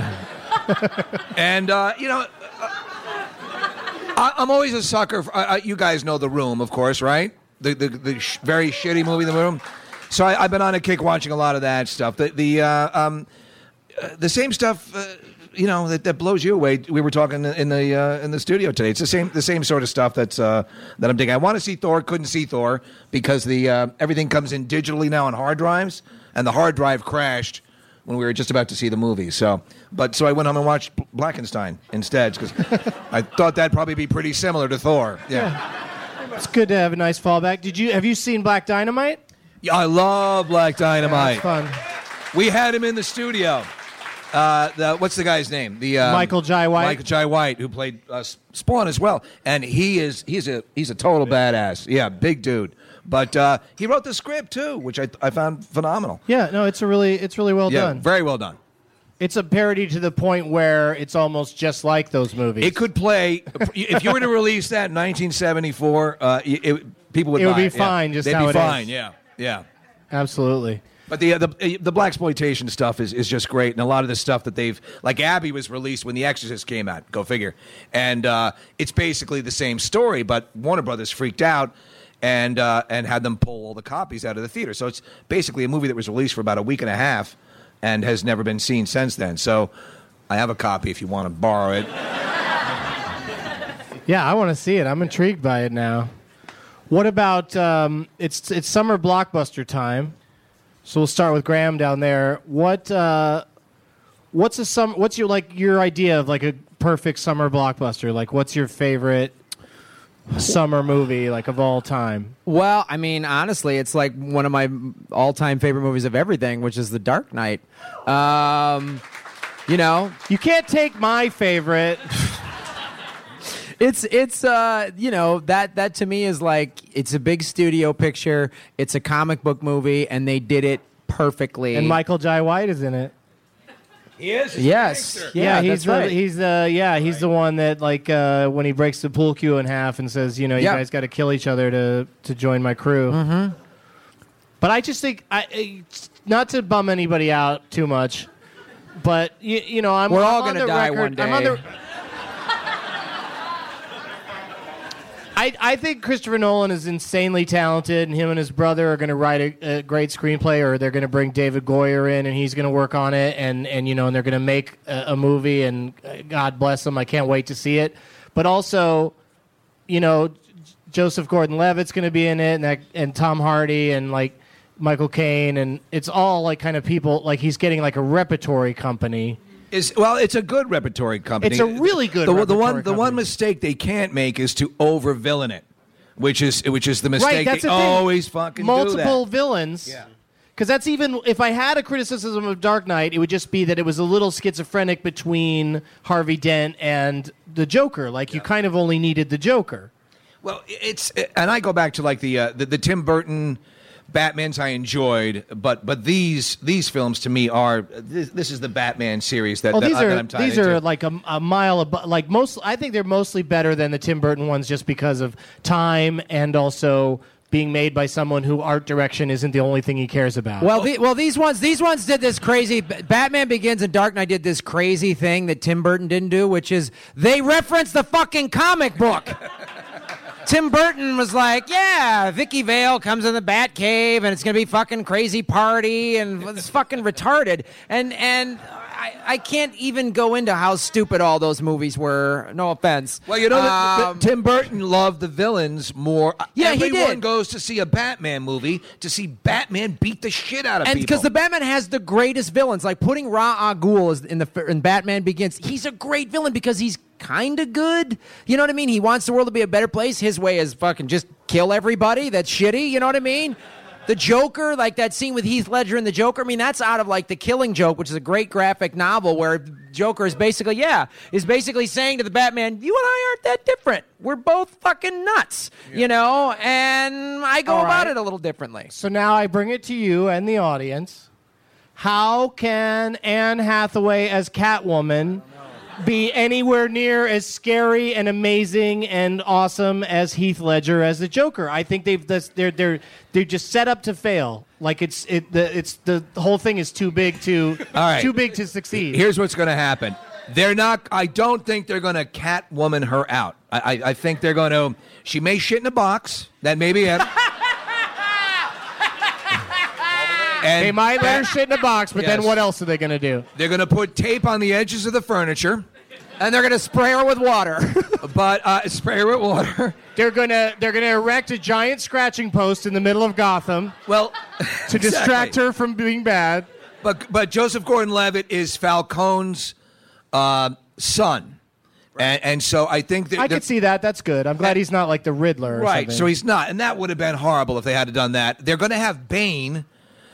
and uh, you know, uh, I, I'm always a sucker. For, uh, you guys know The Room, of course, right? The the, the sh- very shitty movie, The Room. So I, I've been on a kick watching a lot of that stuff. The the uh, um, uh, the same stuff. Uh, You know that, that blows you away. We were talking in the uh, in the studio today. It's the same the same sort of stuff that's uh, that I'm digging. I want to see Thor, couldn't see Thor because the uh, everything comes in digitally now on hard drives, and the hard drive crashed when we were just about to see the movie. So, but so I went home and watched Blackenstein instead because I thought that'd probably be pretty similar to Thor. Yeah. yeah, it's good to have a nice fallback. Did you have you seen Black Dynamite? Yeah, I love Black Dynamite. Yeah, fun. We had him in the studio. Uh, the, what's the guy's name? The um, Michael Jai White. Michael Jai White, who played uh, Spawn as well, and he is he's a he's a total badass. Yeah, big dude. But uh, he wrote the script too, which I I found phenomenal. Yeah, no, it's a really it's really well yeah, done. Very well done. It's a parody to the point where it's almost just like those movies. It could play if you were to release that in nineteen seventy-four. Uh, it, people would. It would buy be it. fine. Yeah. Just They'd how be it fine. is. Yeah, yeah. Absolutely. But the the the blaxploitation stuff is, is just great, and a lot of the stuff that they've like Abby was released when The Exorcist came out. Go figure, and uh, it's basically the same story, but Warner Brothers freaked out and uh, and had them pull all the copies out of the theater. So it's basically a movie that was released for about a week and a half and has never been seen since then. So I have a copy if you want to borrow it. Yeah, I want to see it. I'm intrigued by it now. What about um, it's it's summer blockbuster time? So we'll start with Graham down there. What uh, what's a sum? What's your like your idea of like a perfect summer blockbuster? Like, what's your favorite summer movie like of all time? Well, I mean, honestly, it's like one of my all-time favorite movies of everything, which is The Dark Knight. Um, you know, you can't take my favorite. It's it's uh you know that that to me is like it's a big studio picture. It's a comic book movie, and they did it perfectly. And Michael Jai White is in it. He is. Yes. Yeah, Yeah, he's that's the, right. he's the yeah he's the one that like uh, when he breaks the pool cue in half and says, you know, you Yeah. guys got to kill each other to to join my crew. Mm-hmm. But I just think I, I not to bum anybody out too much, but you, you know, I'm. We're I'm all on gonna the die record- one day. I'm on the, I, I think Christopher Nolan is insanely talented, and him and his brother are going to write a, a great screenplay, or they're going to bring David Goyer in, and he's going to work on it, and, and you know, and they're going to make a, a movie, and uh, God bless them, I can't wait to see it. But also, you know, J- Joseph Gordon-Levitt's going to be in it, and that, and Tom Hardy, and like Michael Caine, and it's all like kind of people, like he's getting like a repertory company. Is well, it's a good repertory company. It's a really good The, the repertory one, the company. one mistake they can't make is to over villain it, which is which is the Right, mistake that's they the thing. always fucking Multiple do that. villains. Yeah. Because that's even, if I had a criticism of Dark Knight, it would just be that it was a little schizophrenic between Harvey Dent and the Joker. Like, you kind of only needed the Joker. Well, it's and I go back to like the uh, the, the Tim Burton Batmans I enjoyed, but but these these films to me are this, this is the Batman series that, Oh, that, these I, are that I'm tied these into. are like a, a mile above. Like most, I think they're mostly better than the Tim Burton ones, just because of time and also being made by someone who art direction isn't the only thing he cares about. Well, the, well, these ones, these ones did this crazy. Batman Begins and Dark Knight did this crazy thing that Tim Burton didn't do, which is they referenced the fucking comic book. Tim Burton was like, yeah, Vicky Vale comes in the Batcave and it's gonna be fucking crazy party and it's fucking retarded. And and I, I can't even go into how stupid all those movies were. No offense. Well, you know, that Um, Tim Burton loved the villains more. Yeah, he Everyone did. goes to see a Batman movie to see Batman beat the shit out of And people. because the Batman has the greatest villains, like putting Ra Al Ghul is in the in Batman Begins, he's a great villain because he's kind of good. You know what I mean? He wants the world to be a better place. His way is fucking just kill everybody. That's shitty. You know what I mean? The Joker, like that scene with Heath Ledger and the Joker, I mean, that's out of like The Killing Joke, which is a great graphic novel where Joker is basically, yeah, is basically saying to the Batman, you and I aren't that different. We're both fucking nuts, you know? And I go All about right. it a little differently. So now I bring it to you and the audience. How can Anne Hathaway as Catwoman be anywhere near as scary and amazing and awesome as Heath Ledger as the Joker? I think they've this, they're they're they're just set up to fail. Like it's it the it's the, the whole thing is too big to All right. too big to succeed. Here's what's going to happen. They're not. I don't think they're going to Catwoman her out. I, I, I think they're going to. She may shit in a box. That may be it. And They might let her shit in a box, but then Yes. what else are they going to do? They're going to put tape on the edges of the furniture, And they're going to spray her with water. but uh, spray her with water. They're gonna they're gonna erect a giant scratching post in the middle of Gotham Well, to distract her from being bad. But but Joseph Gordon-Levitt is Falcone's uh, son, and and so I think that I that- could see that. That's good. I'm glad he's not like the Riddler. Or right. something. So he's not, and that would have been horrible if they had done that. They're going to have Bane,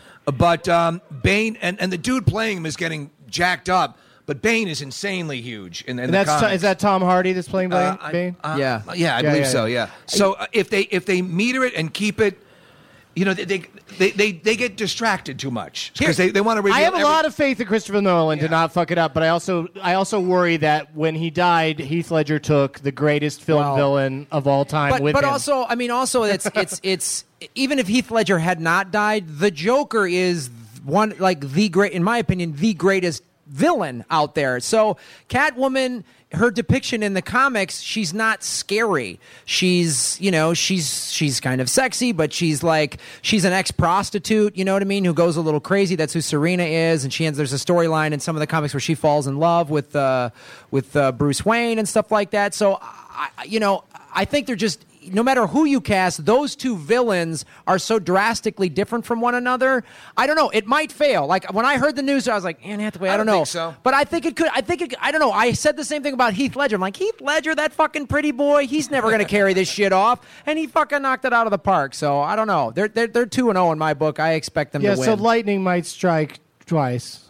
but um, Bane and, and the dude playing him is getting jacked up. But Bane is insanely huge in, in And the that's comics. is that Tom Hardy that's playing Bane? Uh, I- Bane? uh, Yeah. yeah, I Yeah, believe yeah, so. yeah. Yeah. So uh, if they if they meter it and keep it, you know, they they they, they, they get distracted too much because they, they want to reveal. I have a every- lot of faith in Christopher Nolan Yeah. to not fuck it up, but I also I also worry that when he died, Heath Ledger took the greatest film Well, villain of all time but with but him. also, I mean, also it's it's it's even if Heath Ledger had not died, the Joker is one like the great, in my opinion, the greatest villain out there. So Catwoman, her depiction in the comics, she's not scary. She's, you know, she's she's kind of sexy, but she's like she's an ex-prostitute, you know what I mean, who goes a little crazy. That's who Serena is, and she ends there's a storyline in some of the comics where she falls in love with uh with uh, Bruce Wayne and stuff like that. So I, you know, I think they're just, no matter who you cast, those two villains are so drastically different from one another. I don't know. It might fail. Like when I heard the news, I was like, Anne Hathaway. I, I don't don't know. think so. But I think it could. I think it. I don't know. I said the same thing about Heath Ledger. I'm like, Heath Ledger, that fucking pretty boy. He's never going to carry this shit off, and he fucking knocked it out of the park. So I don't know. They're they're they're two and zero in my book. I expect them yeah, to win. so lightning might strike twice,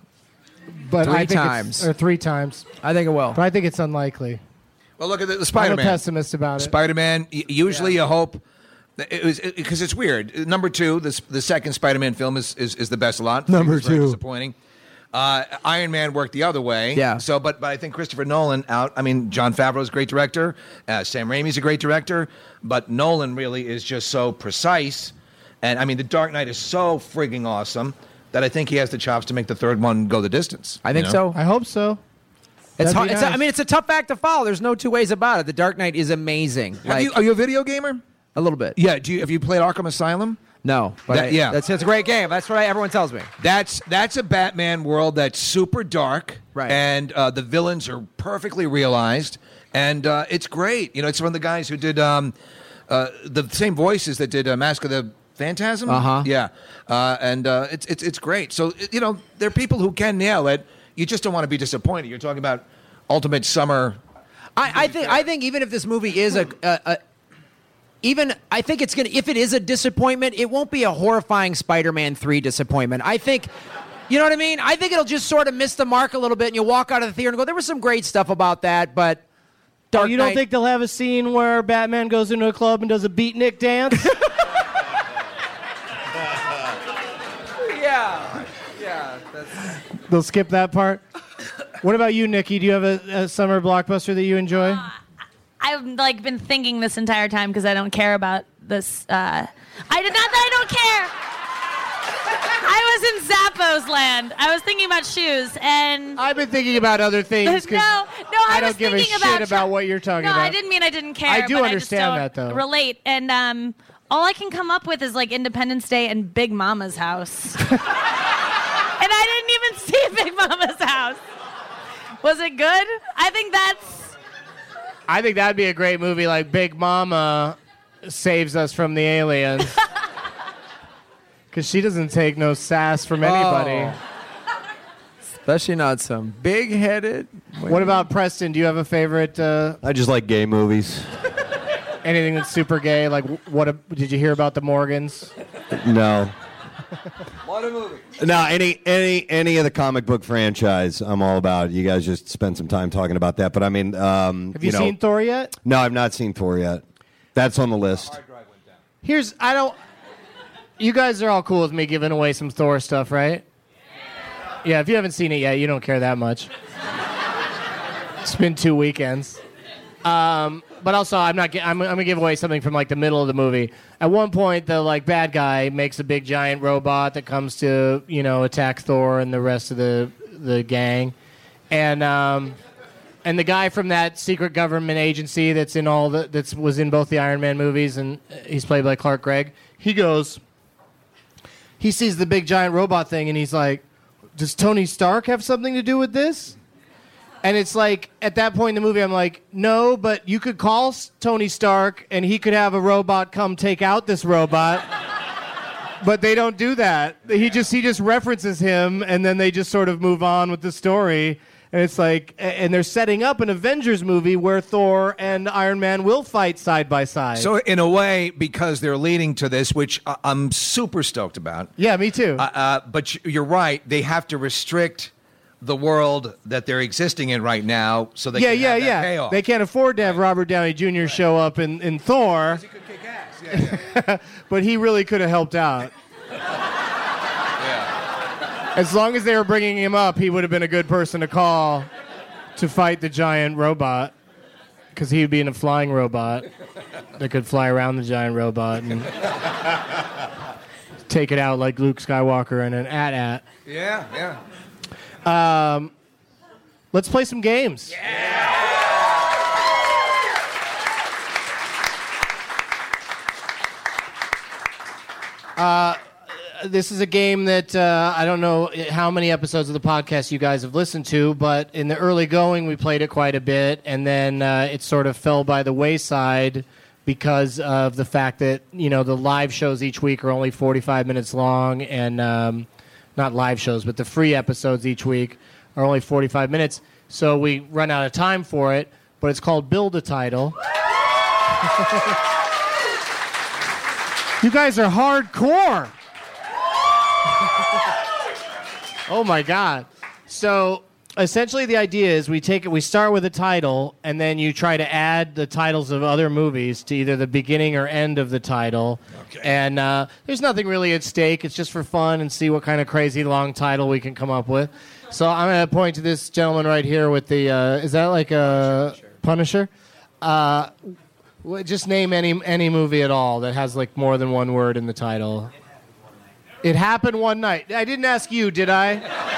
but Three I think it's- times. or three times. I think it will. But I think it's unlikely. Well, look at the, the I'm a Spider-Man. pessimist about it. Spider-Man. y- Usually, you hope. It was because it's weird. Number two, this the second Spider-Man film is is, is the best of lot. Number It was very two. disappointing. Uh, Iron Man worked the other way. Yeah. So, but but I think Christopher Nolan out. I mean, John Favreau is a great director. Uh, Sam Raimi's a great director. But Nolan really is just so precise. And I mean, The Dark Knight is so frigging awesome. that I think he has the chops to make the third one go the distance. I think you know? so. I hope so. It's That'd hard. be It's a, I nice. mean, it's a tough act to follow. There's no two ways about it. The Dark Knight is amazing. Have Like, you, are you a video gamer? a little bit. Yeah. Do you have you played Arkham Asylum? No, but That- I- yeah. that's it's a great game. That's what I, everyone tells me. That's that's a Batman world that's super dark, Right. And uh, the villains are perfectly realized, and uh, it's great. You know, it's from the guys who did um, uh, the same voices that did uh, Mask of the Phantasm. Uh-huh. Yeah, uh, and uh, it's it's it's great. So you know, there are people who can nail it. You just don't want to be disappointed. You're talking about ultimate summer. I, I think I think even if this movie is a, a, a even I think it's gonna if it is a disappointment, it won't be a horrifying Spider-Man three disappointment. I think you know what I mean? I think it'll just sort of miss the mark a little bit and you'll walk out of the theater and go, there was some great stuff about that, but Dark Oh, you don't Knight- think they'll have a scene where Batman goes into a club and does a beatnik dance? Yeah. Yeah. That's... They'll skip that part. What about you, Nikki? Do you have a, a summer blockbuster that you enjoy? I've like been thinking this entire time because I don't care about this. Uh, I did not that I don't care. I was in Zappos land. I was thinking about shoes, and I've been thinking about other things. 'cause no, no, I, I don't was give a thinking shit about about tra- what you're talking no, about. I didn't mean I didn't care. I do but understand I just that, don't though. Relate, and um, all I can come up with is like Independence Day and Big Mama's house, and I didn't even see Big Mama's house. Was it good? I think that's. I think that'd be a great movie, like Big Mama saves us from the aliens. Because she doesn't take no sass from anybody. Oh. Especially not some big-headed. What about Preston? Do you have a favorite? Uh, I just like gay movies. anything that's super gay? Like, what? A, did you hear about the Morgans? No. What a movie. No, any any any of the comic book franchise, I'm all about. You guys just spend some time talking about that. But I mean, um, Have you, know, seen Thor yet? No, I've not seen Thor yet. That's on the list. Here's I don't. You guys are all cool with me giving away some Thor stuff, right? Yeah. If you haven't seen it yet, you don't care that much. It's been two weekends. Um, but also, I'm not. gi- I'm, I'm gonna give away something from like the middle of the movie. At one point, the like bad guy makes a big giant robot that comes to you know attack Thor and the rest of the the gang, and um, and the guy from that secret government agency that's in all the that's was in both the Iron Man movies, and he's played by Clark Gregg. He goes. He sees the big giant robot thing, and he's like, "Does Tony Stark have something to do with this?" And it's like, at that point in the movie, I'm like, no, but you could call S- Tony Stark, and he could have a robot come take out this robot. But they don't do that. He just he just references him, and then they just sort of move on with the story. And it's like, a- and they're setting up an Avengers movie where Thor and Iron Man will fight side by side. So in a way, because they're leading to this, which I- I'm super stoked about. Yeah, me too. Uh, uh, but y- you're right. They have to restrict the world that they're existing in right now, so they yeah, can yeah, have that yeah. payoff. They can't afford to have Robert Downey Junior show up in, in Thor. He could kick ass. Yeah, yeah. But he really could have helped out. Yeah. As long as they were bringing him up, he would have been a good person to call to fight the giant robot. Because he would be in a flying robot that could fly around the giant robot and take it out like Luke Skywalker in an AT-AT. Yeah, yeah. Um, let's play some games. Uh, this is a game that uh, I don't know how many episodes of the podcast you guys have listened to, but in the early going, we played it quite a bit, and then uh, it sort of fell by the wayside because of the fact that you know the live shows each week are only forty-five minutes long, and um, not live shows, but the free episodes each week are only forty-five minutes. So we run out of time for it, but it's called Build a Title. You guys are hardcore. Oh my God. So essentially the idea is we take it, we start with a title, and then you try to add the titles of other movies to either the beginning or end of the title. Okay. And uh, there's nothing really at stake. It's just for fun and see what kind of crazy long title we can come up with. So I'm going to point to this gentleman right here with the, uh, is that like a Punisher? Uh, well, just name any any movie at all that has like more than one word in the title. It happened one night. I didn't ask you, did I?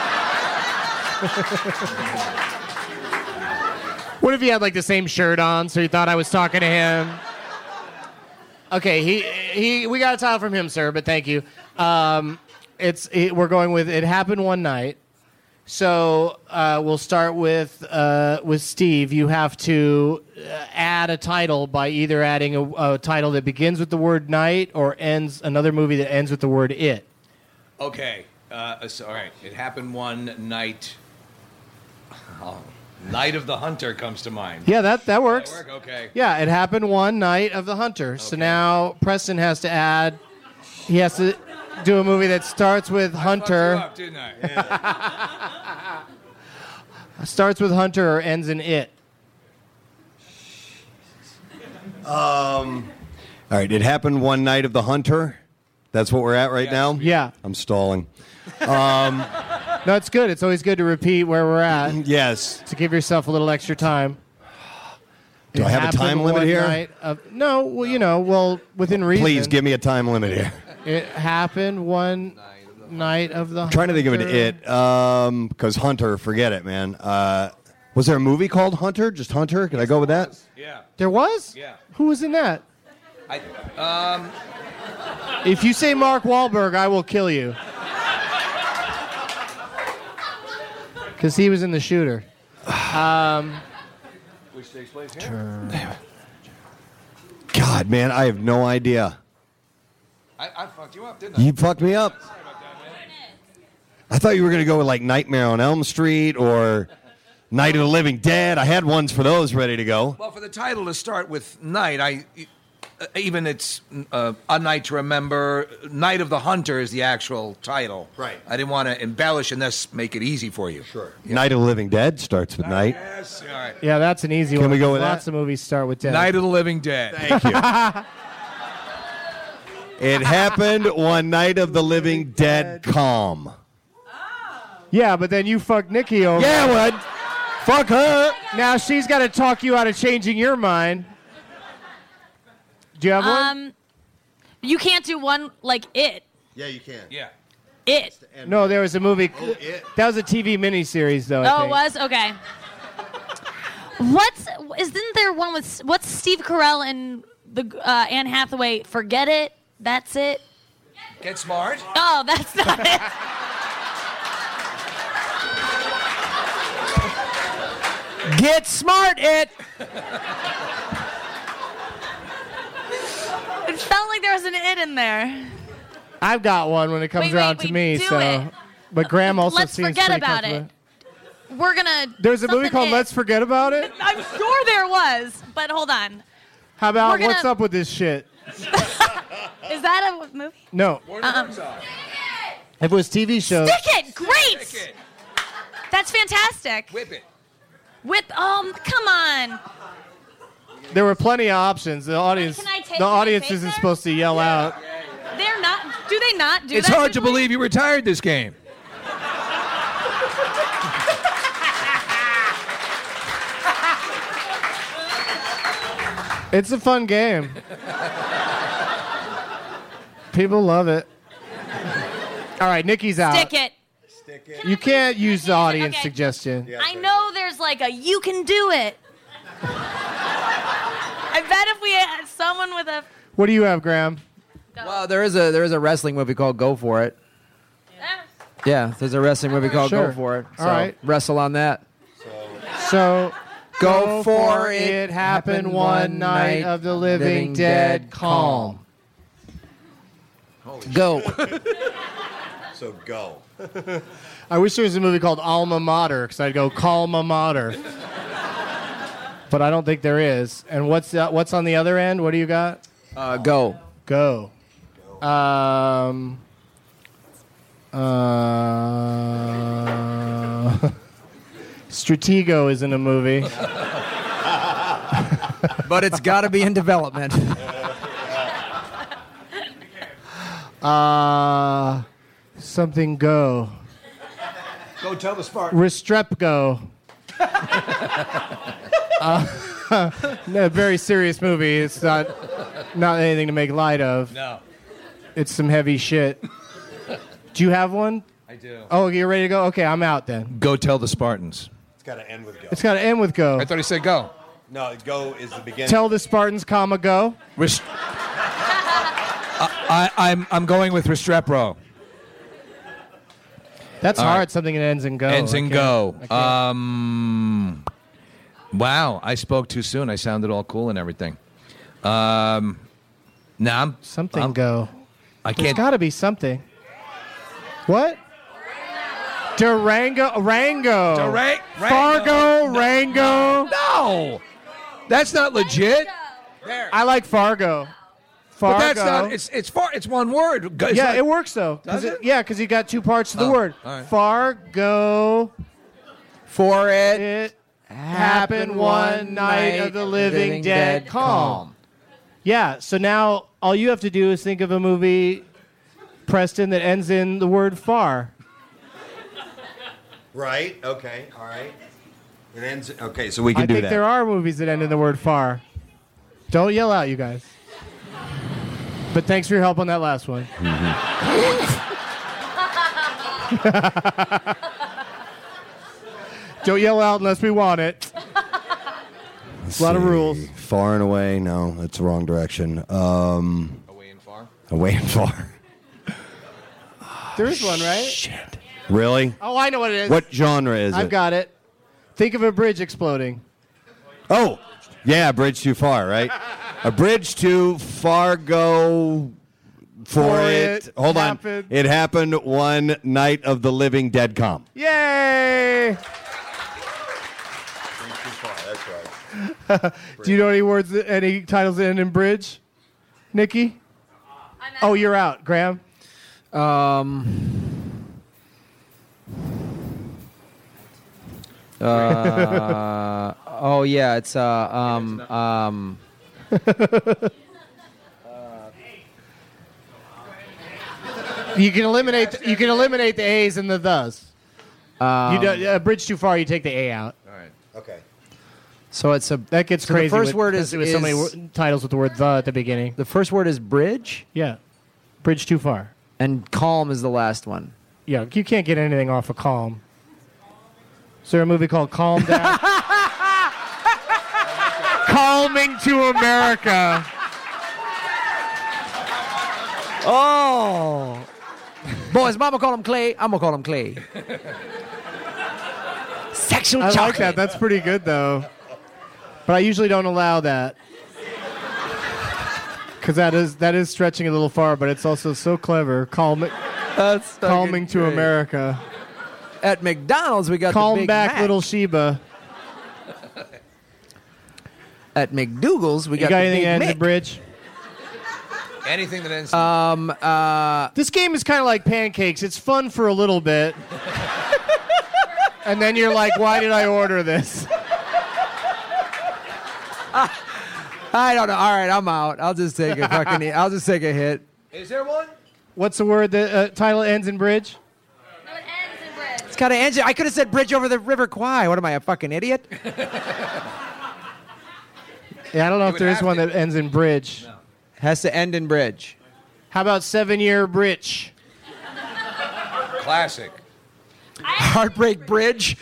What if he had like the same shirt on, so he thought I was talking to him? Okay, he he. We got a title from him, sir, but thank you. Um, it's it, we're going with "It Happened One Night." So uh, we'll start with uh, with Steve. You have to uh, add a title by either adding a, a title that begins with the word "night" or ends another movie that ends with the word "it." Okay. Uh, so, all right. It happened one night. Oh, Night of the Hunter comes to mind. Yeah, that that works. Does that work? Okay. Yeah, it happened one night of the Hunter. So now Preston has to add. He has to do a movie that starts with Hunter. I fucked you up, didn't I? Starts with Hunter or ends in it. Um. All right. It happened one night of the Hunter. That's what we're at right Yes. now. Yeah. I'm stalling. Um. No, it's good. It's always good to repeat where we're at Yes. to give yourself a little extra time. Do It I have a happened time limit one here? night of- no, well, you know, well, within reason. Please give me a time limit here. It happened one night of the I'm trying to think of an Hunter. it. Um. Because Hunter, forget it, man. Uh. Was there a movie called Hunter? Just Hunter? Can I go with that? Yeah. There was? Yeah. Who was in that? I, um. If you say Mark Wahlberg, I will kill you. Because he was in The Shooter. Um, Which takes place here. God, man, I have no idea. I, I fucked you up, didn't I? You fucked me up. I thought you were going to go with like Nightmare on Elm Street or Night of the Living Dead. I had ones for those ready to go. Well, for the title to start with night, I uh, even it's uh, A Night to Remember. Night of the Hunter is the actual title. Right. I didn't want to embellish and thus make it easy for you. Sure. Night of the Living Dead starts with night. Yes. All right. yeah, that's an easy Can one. we go with Lots that? of movies start with death. Night of the Living Dead. Thank you. It happened one night of the living dead calm. Yeah, but then you fucked Nikki over. Yeah, what? Fuck her. Now she's got to talk you out of changing your mind. Do you have one? Um, you can't do one like it. Yeah, you can. Yeah. It. No, there was a movie. Oh, it. That was a T V miniseries, though. I Oh, it think. was? Okay. What's isn't there one with what's Steve Carell and the uh, Anne Hathaway? Forget it. That's it. Get smart. Oh, that's not it. Get smart, it. It felt like there was an it in there. I've got one when it comes Wait, wait, around to wait, me. do so, it. but Graham also Let's seems forget pretty about comfortable. it. We're gonna. There's a movie something called it. Let's Forget About It. I'm sure there was, but hold on. How about We're gonna- What's Up with This Shit? Is that a movie? No. Um, If it was T V shows. Stick it. Great. Stick it. That's fantastic. Whip it. Whip. Um, come on. There were plenty of options. The audience, Can I take- the can I audience take isn't that? supposed to yell out. They're not. Do they not do It's that? hard to usually? believe you retired this game. It's a fun game. People love it. All right, Nikki's out. Stick it. You can't use the audience Okay. suggestion. I know there's like a you can do it. I bet if we had someone with a. What do you have, Graham? Well, there is a there is a wrestling movie called Go For It. Yeah, there's a wrestling movie called Sure. Go For It. So All right. wrestle on that. So, Go for it. It happened one night of the living dead calm. Go. So go. I wish there was a movie called Alma Mater, because I'd go Calma Mater. But I don't think there is. And what's uh, what's on the other end? What do you got? Uh, go. Go. Um. Uh. Stratego is in a movie. But it's got to be in development. Uh. Something go. Go tell the Spartan. Restrepgo. uh, no, very serious movie. It's not not anything to make light of. No. It's some heavy shit. Do you have one? I do. Oh, you're ready to go? Okay, I'm out then. Go tell the Spartans. It's got to end with go. It's got to end with go. I thought he said go. No, go is the beginning. Tell the Spartans, comma, go. Rest- I, I, I'm I'm going with Restrepo. That's All hard. right. Something that ends in go. Ends I in can't- go. I can't. Um, wow, I spoke too soon. I sounded all cool and everything. Um, now I'm something I'm, go. I There's can't. got to be something. What? Durango, Rango. Durang- Fargo, Rango. No, that's not legit. I like Fargo. Fargo. But that's not. It's it's far. It's one word. It's yeah, not- it works though. 'Cause Does it? Yeah, because you got two parts to the Oh, word. all right. Fargo. For it, It happened one night of the living dead calm. Yeah, so now all you have to do is think of a movie, Preston, that ends in the word far. Right. Okay. All right. It ends. Okay, so we can I do think that. there are movies that end in the word far. Don't yell out, you guys. But thanks for your help on that last one. Don't yell out unless we want it. Let's a lot of see. rules. Far and away. No, that's the wrong direction. Um, Away and far. away and far. There is one, right? Shit. Really? Oh, I know what it is. What genre is I've it? got it. Think of a bridge exploding. Oh, yeah, a bridge too far, right? A bridge too far go for, For it. it Hold happened. on. It happened one night of the living dead calm. Yay! That's right. Do you know any words, that, any titles that end in bridge? Nikki? Oh, you're out. Graham? Um. Uh, oh yeah, it's uh um um. You can eliminate. You can eliminate the A's and the thes. um, You do, a bridge too far, you take the A out. All right. Okay. So it's a That gets So the crazy. first with, word 'cause is- there was so many is- wo- titles with the word the at the beginning. the first word is bridge, Yeah, bridge too far. and calm is the last one. Yeah, you can't get anything off of Calm. Is there a movie called Calm Down? Calming to America. Oh, boys, Mama call him Clay. I'm gonna call him Clay. Sexual I chocolate. like that. That's pretty good, though. But I usually don't allow that. Because that is that is stretching a little far, but it's also so clever. Calming, That's fucking calming to great. America. At McDonald's, we got the Calm Big back, Mac. little Sheba. At McDougal's, we You got, got the anything Big that ends Mick. in bridge? Anything that ends. Um. Uh. This game is kind of like pancakes. It's fun for a little bit. And then you're like, why did I order this? I don't know. All right, I'm out. I'll just take a fucking. I'll just take a hit. Is there one? What's the word that uh, title ends in bridge? No, it ends in bridge. It's got an engine. I could have said bridge over the River Kwai. What am I, a fucking idiot? Yeah, I don't know It if would there is have one to- that ends in bridge. Has to end in bridge. How about seven-year bridge? Classic. Heartbreak Bridge.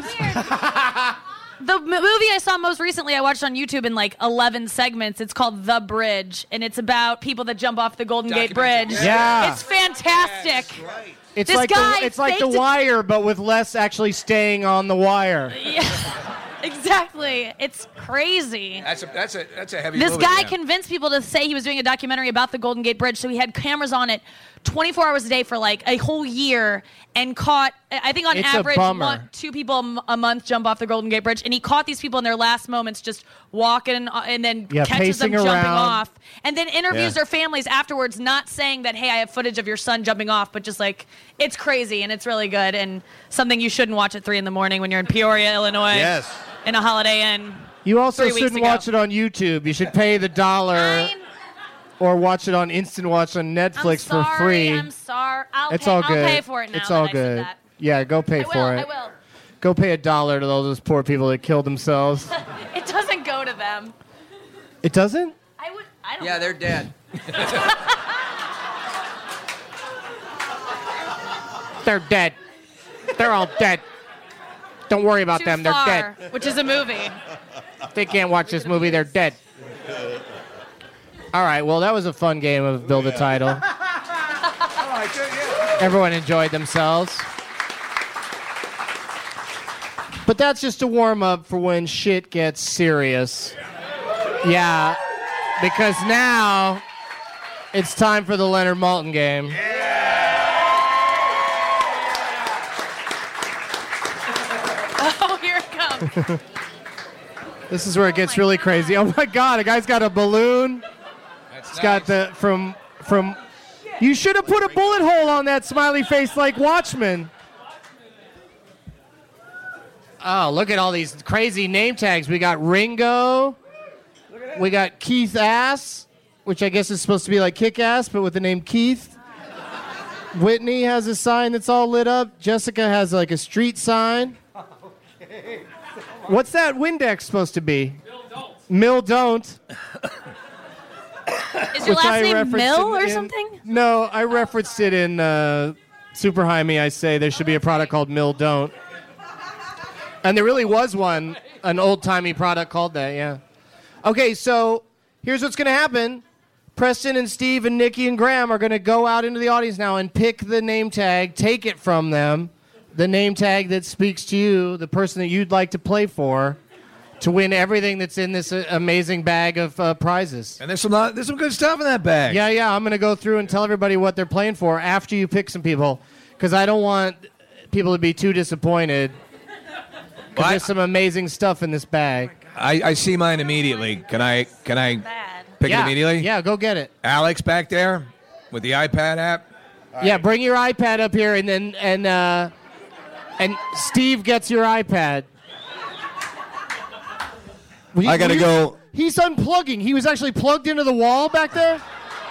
The m- movie I saw most recently, I watched on YouTube in like eleven segments. It's called The Bridge, and it's about people that jump off the Golden Gate Bridge. Documentary. Yeah. It's fantastic. It's This like guy the, it's like the faked it- wire, but with less actually staying on the wire. Yeah, exactly. It's crazy. That's a that's a that's a heavy. This movie, guy yeah. convinced people to say he was doing a documentary about the Golden Gate Bridge, so he had cameras on it twenty-four hours a day for like a whole year and caught, I think on It's a average, bummer. one, two people a m- a month jump off the Golden Gate Bridge, and he caught these people in their last moments just walking uh, and then Yeah, catches them pacing jumping around. off, and then interviews Yeah. their families afterwards, not saying that, hey, I have footage of your son jumping off, but just like, it's crazy and it's really good and something you shouldn't watch at three in the morning when you're in Peoria, Illinois. Yes. In a Holiday Inn. You also Three weeks shouldn't ago. watch it on YouTube. You should pay the dollar Fine. or watch it on Instant Watch on Netflix I'm sorry, for free. I'm sorry. I'll It's pay, all good. I'll pay for it now. It's that all I said good. that. Yeah, go pay I will. for it. I will. Go pay a dollar to all those poor people that killed themselves. It doesn't go to them. It doesn't? I would. I don't. Yeah, know. they're dead. They're dead. They're all dead. Don't worry about Too them. They're far, dead. which is a movie. They can't watch this movie. They're dead. All right. Well, that was a fun game of Build a Title. Everyone enjoyed themselves. But that's just a warm-up for when shit gets serious. Yeah, because now it's time for the Leonard Maltin game. Oh, here it comes. This is where it gets really crazy. Oh my God, a guy's got a balloon. It's got the from from. You should have put a bullet hole on that smiley face like Watchmen. Oh, look at all these crazy name tags. We got Ringo. We got Keith Ass, which I guess is supposed to be like Kick-Ass, but with the name Keith. Whitney has a sign that's all lit up. Jessica has like a street sign. What's that Windex supposed to be? Mill Don't. Mill Don't. Is your Which I last name referenced Mill in- or in- something? No, I referenced it in uh, Super High Me. I say there should be a product called Mill Don't. And there really was one, an old-timey product called that, yeah. Okay, so here's what's going to happen. Preston and Steve and Nikki and Graham are going to go out into the audience now and pick the name tag, take it from them, the name tag that speaks to you, the person that you'd like to play for, to win everything that's in this uh, amazing bag of uh, prizes. And there's some lot, there's some good stuff in that bag. Yeah, yeah. I'm going to go through and tell everybody what they're playing for after you pick some people, because I don't want people to be too disappointed. Because Well, I- there's some amazing stuff in this bag. I, I see mine immediately. Can I can I pick yeah, it immediately? Yeah, go get it. Alex back there with the iPad app. Yeah, bring your iPad up here, and then and uh, and Steve gets your iPad. Were you- I gotta were you- go. He's unplugging. He was actually plugged into the wall back there.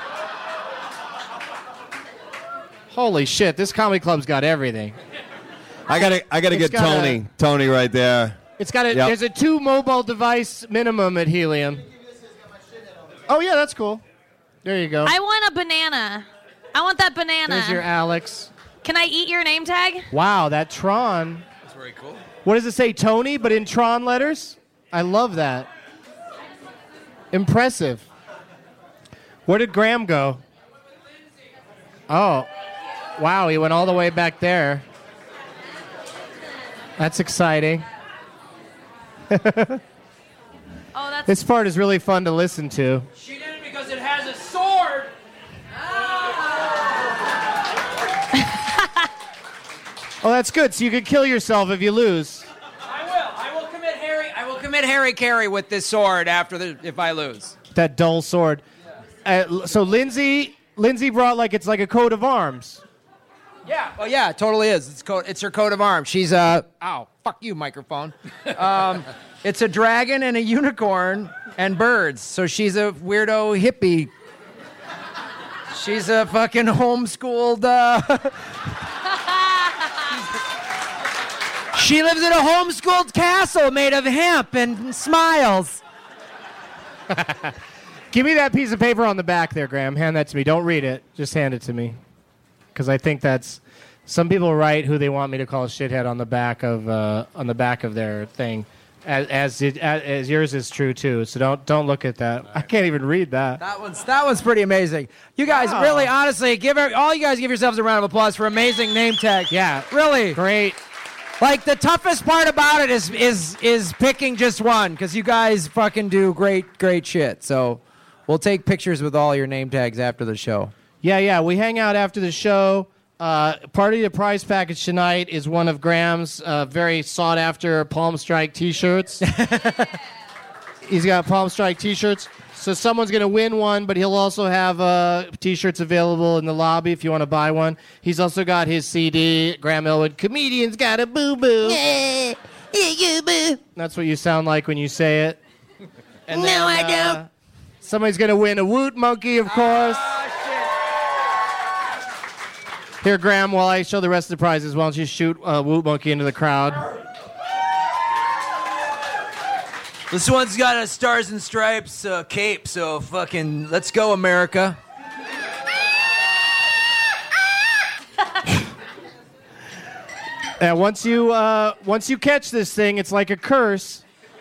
Holy shit! This comedy club's got everything. I gotta, I gotta It's get got a- Tony. Tony right there. It's got a. Yep. There's a two mobile device minimum at Helium. Oh yeah, that's cool. There you go. I want a banana. I want that banana. There's your Alex. Can I eat your name tag? Wow, that Tron. That's very cool. What does it say, Tony, but in Tron letters? I love that. Impressive. Where did Graham go? Oh, wow, he went all the way back there. That's exciting. Oh, that's. This part is really fun to listen to. She did it because it has a sword. Oh, that's good. So you could kill yourself if you lose. I will. I will commit Harry. I will commit Harry Carey with this sword after the if I lose. That dull sword. Uh, so Lindsay, Lindsay brought like it's like a coat of arms. Yeah. Oh yeah, it totally is. It's co- it's her coat of arms. She's a ow, fuck you, microphone. Um, it's a dragon and a unicorn and birds. So she's a weirdo hippie. She's a fucking homeschooled. Uh, she lives in a homeschooled castle made of hemp and smiles. Give me that piece of paper on the back there, Graham. Hand that to me. Don't read it. Just hand it to me. Because I think that's some people write who they want me to call a shithead on the back of uh, on the back of their thing, as as, it, as as yours is true too. So don't don't look at that. I can't even read that. That one's that one's pretty amazing. You guys Wow. really, honestly, give every, all you guys give yourselves a round of applause for amazing name tag. Yeah, Really, great. like the toughest part about it is is is picking just one because you guys fucking do great great shit. So we'll take pictures with all your name tags after the show. Yeah, yeah. We hang out after the show. Uh, part of the prize package tonight is one of Graham's uh, very sought after Palm Strike T-shirts. He's got Palm Strike T-shirts. So someone's going to win one, but he'll also have uh, T-shirts available in the lobby if you want to buy one. He's also got his C D, Graham Elwood, Comedian's Got a Boo-Boo. Yeah, yeah, boo. That's what you sound like when you say it. And no, then, I uh, don't. Somebody's going to win a Woot Monkey, of course. Here, Graham, while I show the rest of the prizes, why don't you shoot uh, Woot Monkey into the crowd? This one's got a Stars and Stripes uh, cape, so fucking let's go, America. And once you uh, once you catch this thing, it's like a curse.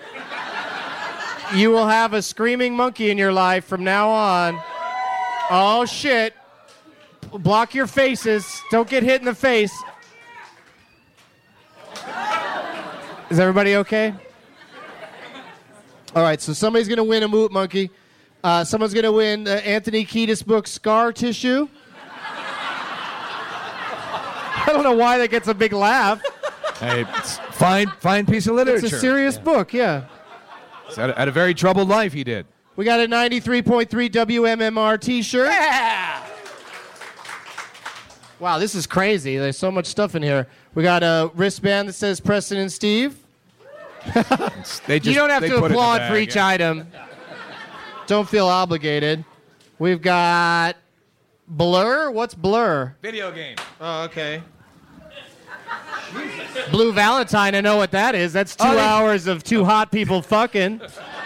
You will have a screaming monkey in your life from now on. Oh shit! Block your faces. Don't get hit in the face. Is everybody okay? All right, so somebody's going to win a moot monkey. Uh, someone's going to win uh, Anthony Kiedis' book, Scar Tissue. I don't know why that gets a big laugh. Hey, it's fine, fine piece of literature. It's a serious Yeah. book, yeah. It's had, a, had a very troubled life, he did. We got a ninety-three point three W M M R t-shirt. Yeah. Wow, this is crazy. There's so much stuff in here. We got a wristband that says Preston and Steve. They just, You don't have they to put it in the applaud bag, for each yeah. item. Don't feel obligated. We've got Blur. What's Blur? Video game. Oh, okay. Blue Valentine, I know what that is. That's two Oh, they- hours of two hot people fucking.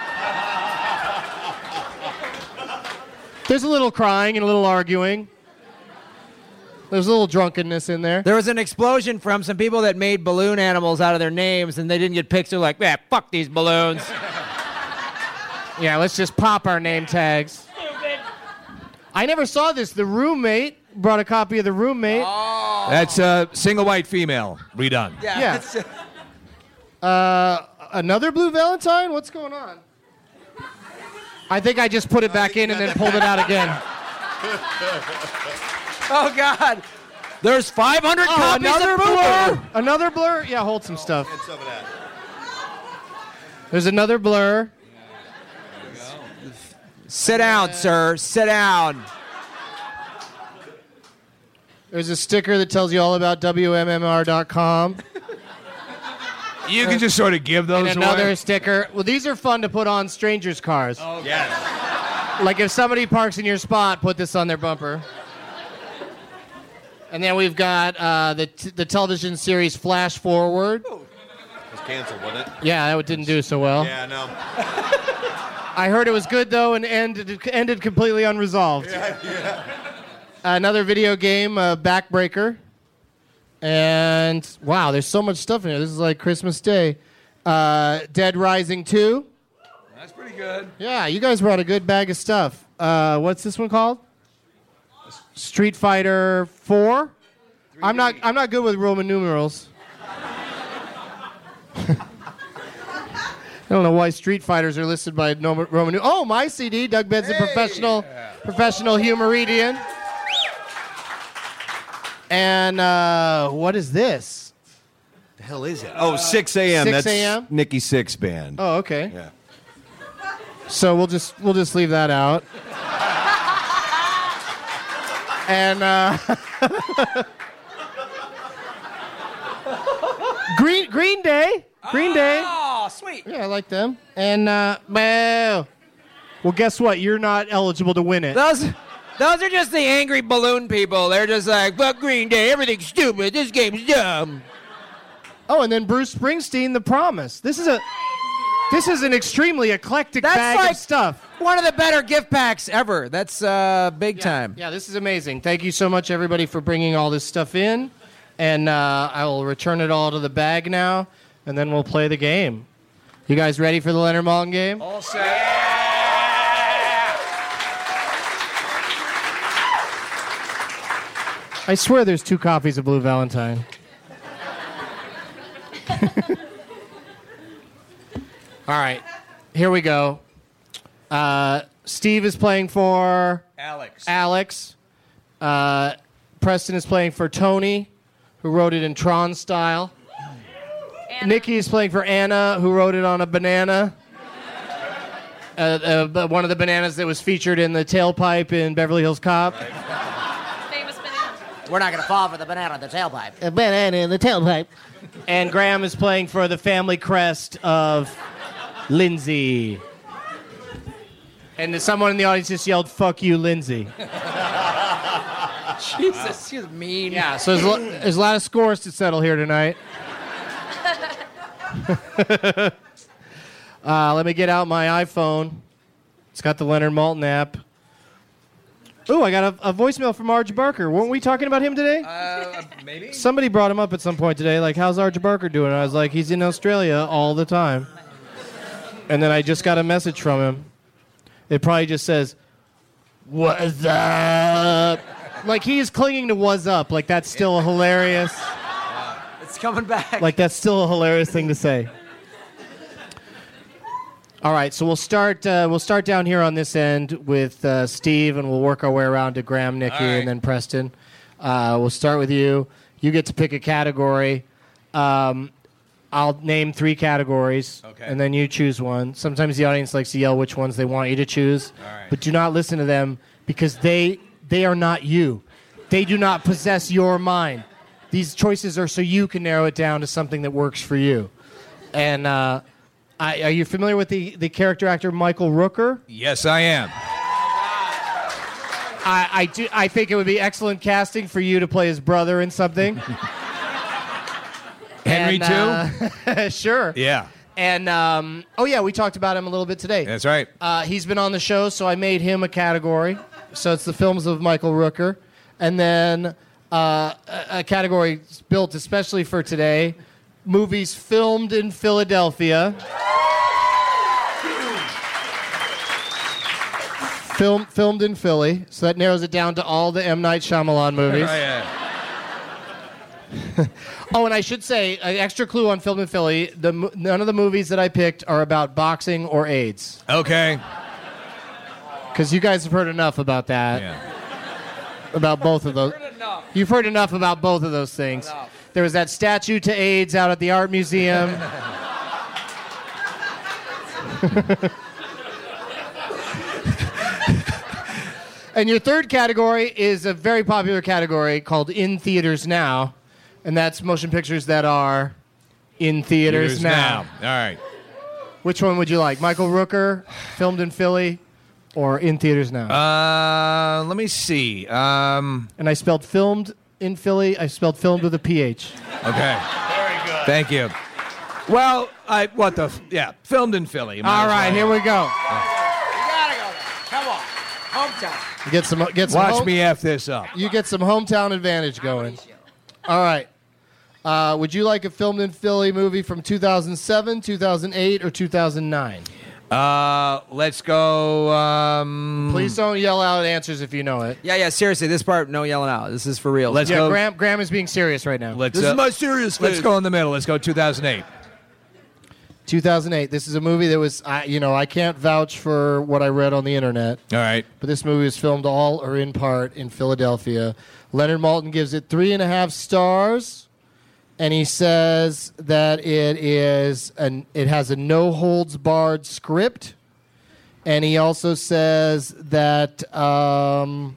There's a little crying and a little arguing. There's a little drunkenness in there. There was an explosion from some people that made balloon animals out of their names, and they didn't get picked. They're like, yeah, fuck these balloons. Yeah, let's just pop our name tags. I never saw this. The Roommate brought a copy of The Roommate. That's uh, single white female redone. Yeah. that's- Uh, another Blue Valentine? What's going on? I think I just put it back in and then pulled it out again. Oh, God. There's five hundred Oh, copies another of Blur. Blur. Another Blur? Yeah, hold some stuff. There's another Blur. Sit down, sir. Sit down. There's a sticker that tells you all about W M M R dot com. You can just sort of give those And another away. sticker. Well, these are fun to put on strangers' cars. Oh, yes. Like if somebody parks in your spot, put this on their bumper. And then we've got uh, the t- the television series Flash Forward. It was canceled, wasn't it? Yeah, that didn't do so well. Yeah, no. I heard it was good though, and ended ended completely unresolved. Yeah, yeah. Another video game, uh, Backbreaker. And wow, there's so much stuff in here. This is like Christmas Day. Uh, Dead Rising two. That's pretty good. Yeah, you guys brought a good bag of stuff. Uh, what's this one called? Street Fighter four. I'm not. I'm not good with Roman numerals. I don't know why Street Fighters are listed by no- Roman. Nu- oh, my C D. Doug Benson, professional, professional humoridian. And uh, what is this? The hell is it? Oh, six a.m. six That's a.m.? Nikki Sixx band. Oh, okay. Yeah. So we'll just we'll just leave that out. And uh, Green Green Day, Green Day. Oh, sweet. Yeah, I like them. And uh, well, well, guess what? You're not eligible to win it. Those, those are just the angry balloon people. They're just like, fuck Green Day. Everything's stupid. This game's dumb. Oh, and then Bruce Springsteen, The Promise. This is a this is an extremely eclectic That's bag like of stuff. one of the better gift packs ever. That's uh, big time. Yeah, this is amazing. Thank you so much, everybody, for bringing all this stuff in. And uh, I will return it all to the bag now, and then we'll play the game. You guys ready for the Leonard Maltin game? All set. I swear there's two copies of Blue Valentine. All right, here we go. Uh, Steve is playing for Alex. Alex. Uh, Preston is playing for Tony, who wrote it in Tron style. Anna. Nikki is playing for Anna, who wrote it on a banana. Uh, uh, one of the bananas that was featured in the tailpipe in Beverly Hills Cop. Famous banana. We're not going to fall for the banana in the tailpipe. A banana in the tailpipe. And Graham is playing for the family crest of Lindsay. And someone in the audience just yelled, "Fuck you, Lindsay." Jesus, she's mean. Yeah, so there's a, lo- there's a lot of scores to settle here tonight. uh, let me get out my iPhone. It's got the Leonard Maltin app. Ooh, I got a, a voicemail from Marge Barker. Weren't we talking about him today? Uh, Uh, maybe. Somebody brought him up at some point today, like, how's Archie Barker doing? I was like, he's in Australia all the time. And then I just got a message from him. It probably just says, what's up? Like, he is clinging to what's up. Like, that's still a hilarious. It's coming back. Like, that's still a hilarious thing to say. All right, so we'll start uh, we'll start down here on this end with uh, Steve, and we'll work our way around to Graham, Nikki, All right. and then Preston. Uh, we'll start with you. You get to pick a category. Um, I'll name three categories, Okay. and then you choose one. Sometimes the audience likes to yell which ones they want you to choose, All right. but do not listen to them because they they are not you. They do not possess your mind. These choices are so you can narrow it down to something that works for you. And uh, I, are you familiar with the, the character actor Michael Rooker? Yes, I am. I, I, do, I think it would be excellent casting for you to play his brother in something. Henry, And, too? uh, sure. Yeah. And, um, oh, yeah, we talked about him a little bit today. That's right. Uh, he's been on the show, so I made him a category. So it's the films of Michael Rooker. And then uh, a, a category built especially for today, movies filmed in Philadelphia. Film, filmed in Philly. So that narrows it down to all the M. Night Shyamalan movies. Oh, yeah. Oh, and I should say, an extra clue on Filmed in Philly, the, mo- none of the movies that I picked are about boxing or AIDS. Okay. Because you guys have heard enough about that. Yeah. About both of those. You've heard enough about both of those things. Enough. There was that statue to AIDS out at the art museum. And your third category is a very popular category called In Theaters Now. And that's motion pictures that are in theaters, Theaters now. All right. Which one would you like? Michael Rooker, filmed in Philly, or In Theaters Now? Uh, let me see. Um, and I spelled filmed in Philly. I spelled filmed with a P H. okay. Very good. Thank you. Well, I what the f- yeah, filmed in Philly. You might All as right, well. here we go. You gotta go there. Come on. Hometown. You get some. Get some Watch home- me f this up. You get some hometown advantage going. All right. Uh, would you like a filmed in Philly movie from two thousand seven, two thousand eight, or two thousand nine? Uh, let's go. Um, Please don't yell out answers if you know it. Yeah, yeah, seriously, this part, no yelling out. This is for real. Let's Yeah, go. Graham, Graham is being serious right now. Let's, This uh, is my serious Let's face. go in the middle. Let's go two thousand eight. two thousand eight. This is a movie that was, I, you know, I can't vouch for what I read on the internet, All right. but this movie was filmed all or in part in Philadelphia. Leonard Maltin gives it three and a half stars, and he says that it is an it has a no holds barred script, and he also says that um,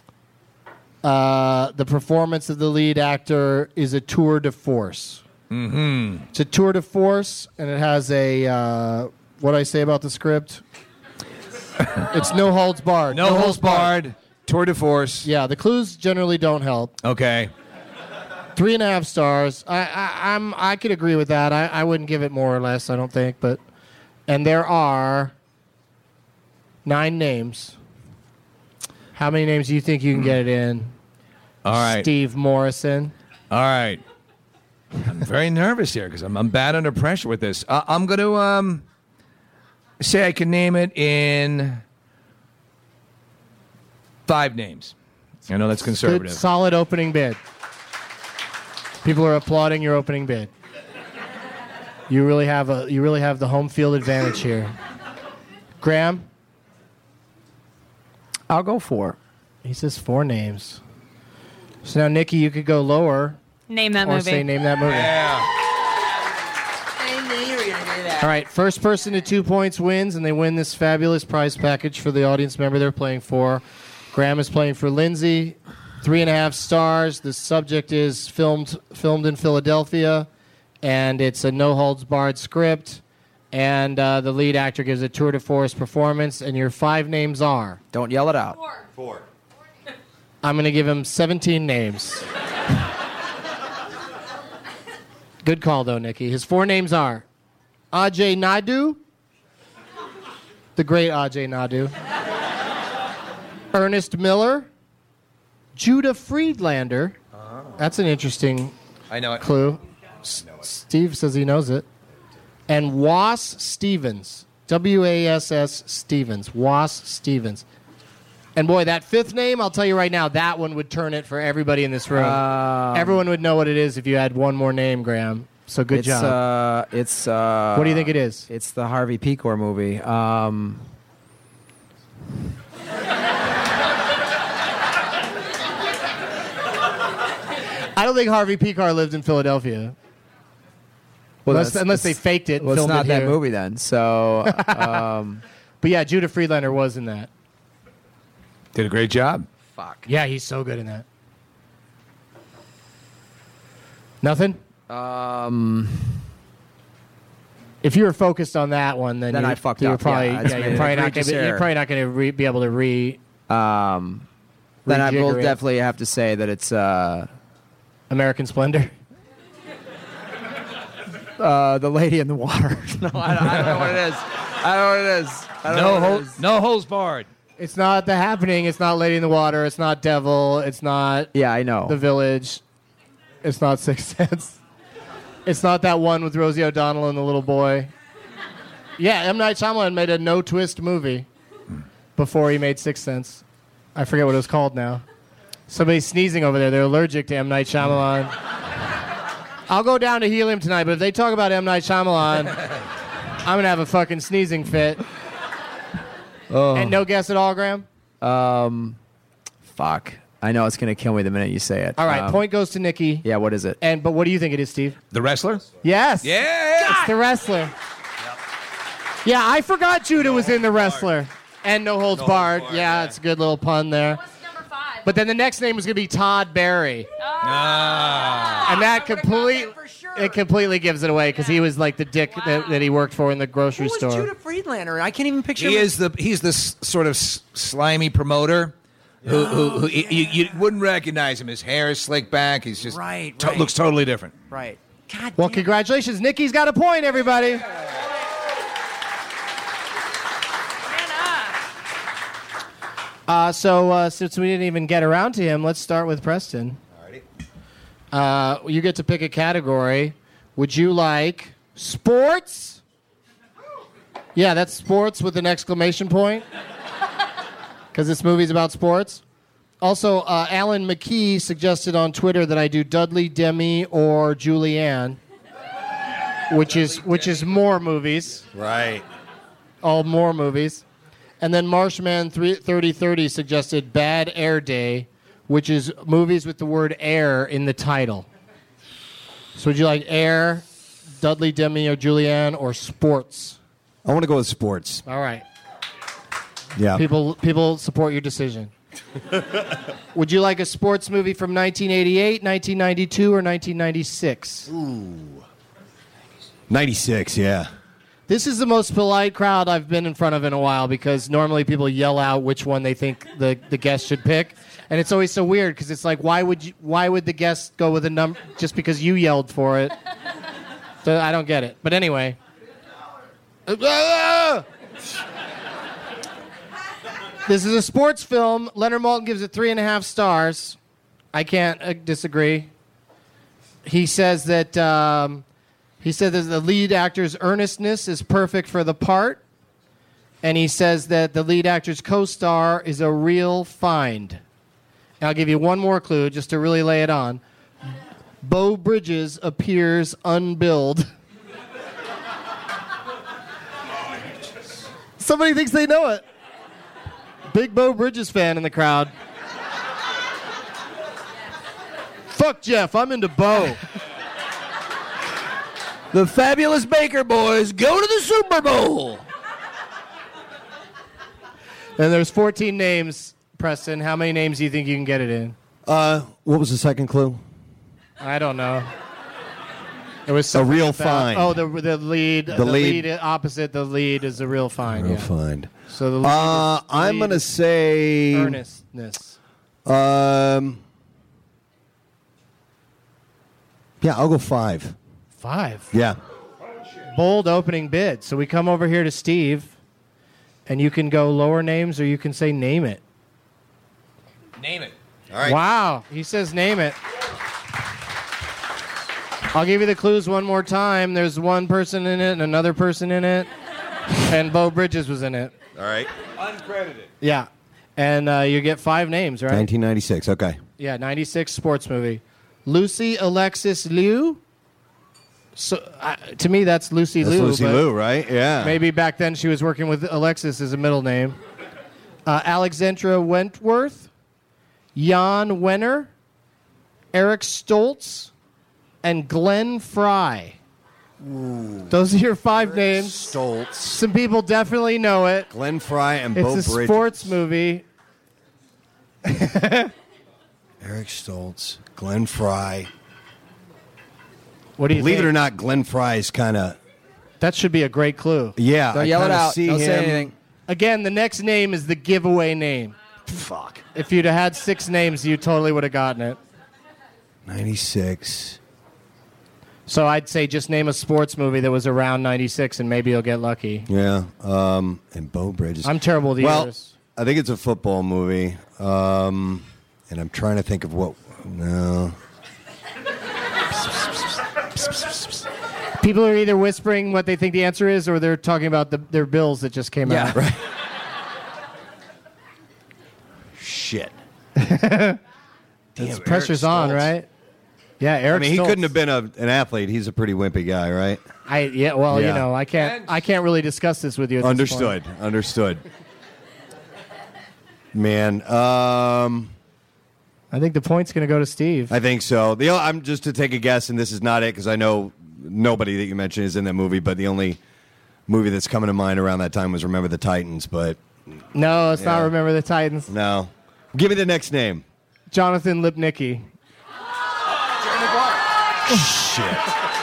uh, the performance of the lead actor is a tour de force. Mm-hmm. It's a tour de force, and it has a uh, what do I say about the script? It's no holds barred. No, holds barred. Tour de force. Yeah, the clues generally don't help. Okay. Three and a half stars. I, I I'm I could agree with that. I, I wouldn't give it more or less. I don't think, but and there are nine names. How many names do you think you can get it in? All right. Steve Morrison. All right. I'm very nervous here because I'm, I'm bad under pressure with this. Uh, I'm going to um, say I can name it in five names. I know that's Good, conservative. solid opening bid. People are applauding your opening bid. You really have a you really have the home field advantage here. Graham? I'll go four. He says four names. So now, Nikki, you could go lower Name that or movie. say name that movie. Yeah. All right, first person to two points wins, and they win this fabulous prize package for the audience member they're playing for. Graham is playing for Lindsay. Three and a half stars. The subject is filmed filmed in Philadelphia, and it's a no holds barred script. And uh, the lead actor gives a tour de force performance. And your five names are. Don't yell it out. Four. I'm going to give him seventeen names. Good call, though, Nikki. His four names are Ajay Naidu, the great Ajay Naidu, Ernest Miller, Judah Friedlander, That's an interesting I know it. clue. S- Steve says he knows it. And Was Stevens. W A S S Stevens. Was Stevens. And boy, that fifth name, I'll tell you right now, that one would turn it for everybody in this room. Um, Everyone would know what it is if you had one more name, Graham. So good it's, job. Uh, it's. Uh, What do you think it is? It's the Harvey Pekor movie. Um, I don't think Harvey Pekar lived in Philadelphia. well, unless, that's- unless they it's- faked it and Well, it's filmed not it that here. movie then. So, um, But yeah, Judah Friedlander was in that. Did a great job. fuck. Yeah, he's so good in that. Nothing? Um, If you were focused on that one, then, Then you, I fucked you're up. Probably, Yeah, it's yeah, made you're, an probably not egregious gonna, be- you're error. probably not going to re- be able to re um, then I will Rejigger it. definitely have to say that it's uh, American Splendor. uh, the Lady in the Water. no, I don't, I don't know what it is. I don't know what it is. I don't know No, what it hol- is. no holes barred. It's not The Happening. It's not Lady in the Water. It's not Devil. It's not Yeah, I know. The Village. It's not Sixth Sense. It's not that one with Rosie O'Donnell and the little boy. Yeah, M. Night Shyamalan made a no-twist movie before he made Sixth Sense. I forget what it was called now. Somebody's sneezing over there. They're allergic to M. Night Shyamalan. I'll go down to Helium tonight, but if they talk about M. Night Shyamalan, I'm going to have a fucking sneezing fit. Oh. And no guess at all, Graham? Um, fuck. I know it's gonna kill me the minute you say it. All right, Um, point goes to Nikki. Yeah, what is it? And but what do you think it is, Steve? The wrestler? Yes. Yeah. It's The Wrestler. Yeah, I forgot Judah was in The Wrestler. And No Holds Barred. Yeah, it's a good little pun there. What's number five? But then the next name was going to be Todd Barry. Ah. And that complete, it completely gives it away because he was like the dick that, that he worked for in the grocery Who was store. Judah Friedlander? I can't even picture He him. is the he's the s- sort of s- slimy promoter who, who, who you, you wouldn't recognize him. His hair is slicked back. He's just Right, to- right. looks totally different. Right. God Well, damn. congratulations. Nikki's got a point, everybody. Uh, so uh, since we didn't even get around to him, let's start with Preston. Uh, you get to pick a category. Would you like sports? Yeah, that's sports with an exclamation point. Because this movie's about sports. Also, uh, Alan McKee suggested on Twitter that I do Dudley, Demi, or Julianne, which is which is more movies. Right. All more movies. And then Marshman thirty thirty suggested Bad Air Day, which is movies with the word air in the title. So would you like Air, Dudley, Demi, or Julianne, or sports? I want to go with sports. All right. Yeah. People people support your decision. Would you like a sports movie from nineteen eighty-eight, nineteen ninety-two, or nineteen ninety-six? Ooh. ninety-six, yeah. This is the most polite crowd I've been in front of in a while because normally people yell out which one they think the, the guest should pick. And it's always so weird because it's like, why would you, why would the guest go with a number just because you yelled for it? So I don't get it. But anyway. This is a sports film. Leonard Maltin gives it three and a half stars. I can't uh, disagree. He says that um, he said that the lead actor's earnestness is perfect for the part, and he says that the lead actor's co-star is a real find. And I'll give you one more clue just to really lay it on. Beau Bridges appears unbilled. Somebody thinks they know it. Big Beau Bridges fan in the crowd. Fuck Jeff, I'm into Beau. The Fabulous Baker Boys go to the Super Bowl. And there's fourteen names, Preston. How many names do you think you can get it in? Uh, what was the second clue? I don't know. It was A something real about- find. Oh, the the lead. The, lead- lead. opposite the lead is a real find. Real yeah. find. So the lead Uh, is, I'm lead going to is say. earnestness. Um. Yeah, I'll go five. Five. Yeah. Bold opening bid. So we come over here to Steve, and you can go lower names or you can say name it. Name it. All right. Wow. He says name it. I'll give you the clues one more time. There's one person in it and another person in it. And Bo Bridges was in it. All right. Uncredited. Yeah. And uh, you get five names, right? nineteen ninety-six. Okay. Yeah, ninety-six sports movie. Lucy Alexis Liu. So uh, to me, that's Lucy That's Liu. Lucy but Liu, right? Yeah. Maybe back then she was working with Alexis as a middle name. Uh, Alexandra Wentworth, Jan Wenner, Eric Stoltz, and Glenn Fry. Ooh. Those are your five Eric names. Stoltz. Some people definitely know it. Glenn Fry and it's Bo a Bridges. sports movie. Eric Stoltz, Glenn Fry. What do you Believe think? it or not, Glenn Fry is kind of. That should be a great clue. Yeah, Don't I yell it kinda out. See Don't him. say anything. Again, the next name is the giveaway name. Fuck. If you'd have had six names, you totally would have gotten it. ninety-six. So I'd say just name a sports movie that was around ninety-six, and maybe you'll get lucky. Yeah. Um, and Bo Bridges. I'm terrible with the well, years. I think it's a football movie. Um, and I'm trying to think of what. No. People are either whispering what they think the answer is, or they're talking about the, their bills that just came Yeah. out. Right. Shit. It's Damn, pressure's Eric on, Stoltz. right? Yeah, Eric. I mean, he Stoltz. couldn't have been a, an athlete. He's a pretty wimpy guy, right? I yeah. Well, Yeah. you know, I can't. I can't really discuss this with you. At this Understood. point. Understood. Man, um, I think the point's going to go to Steve. I think so. The o- I'm just to take a guess, and this is not it because I know nobody that you mentioned is in that movie. But the only movie that's coming to mind around that time was Remember the Titans. But No, it's not Yeah. Remember the Titans. no, give me the next name. Jonathan Lipnicki. Shit.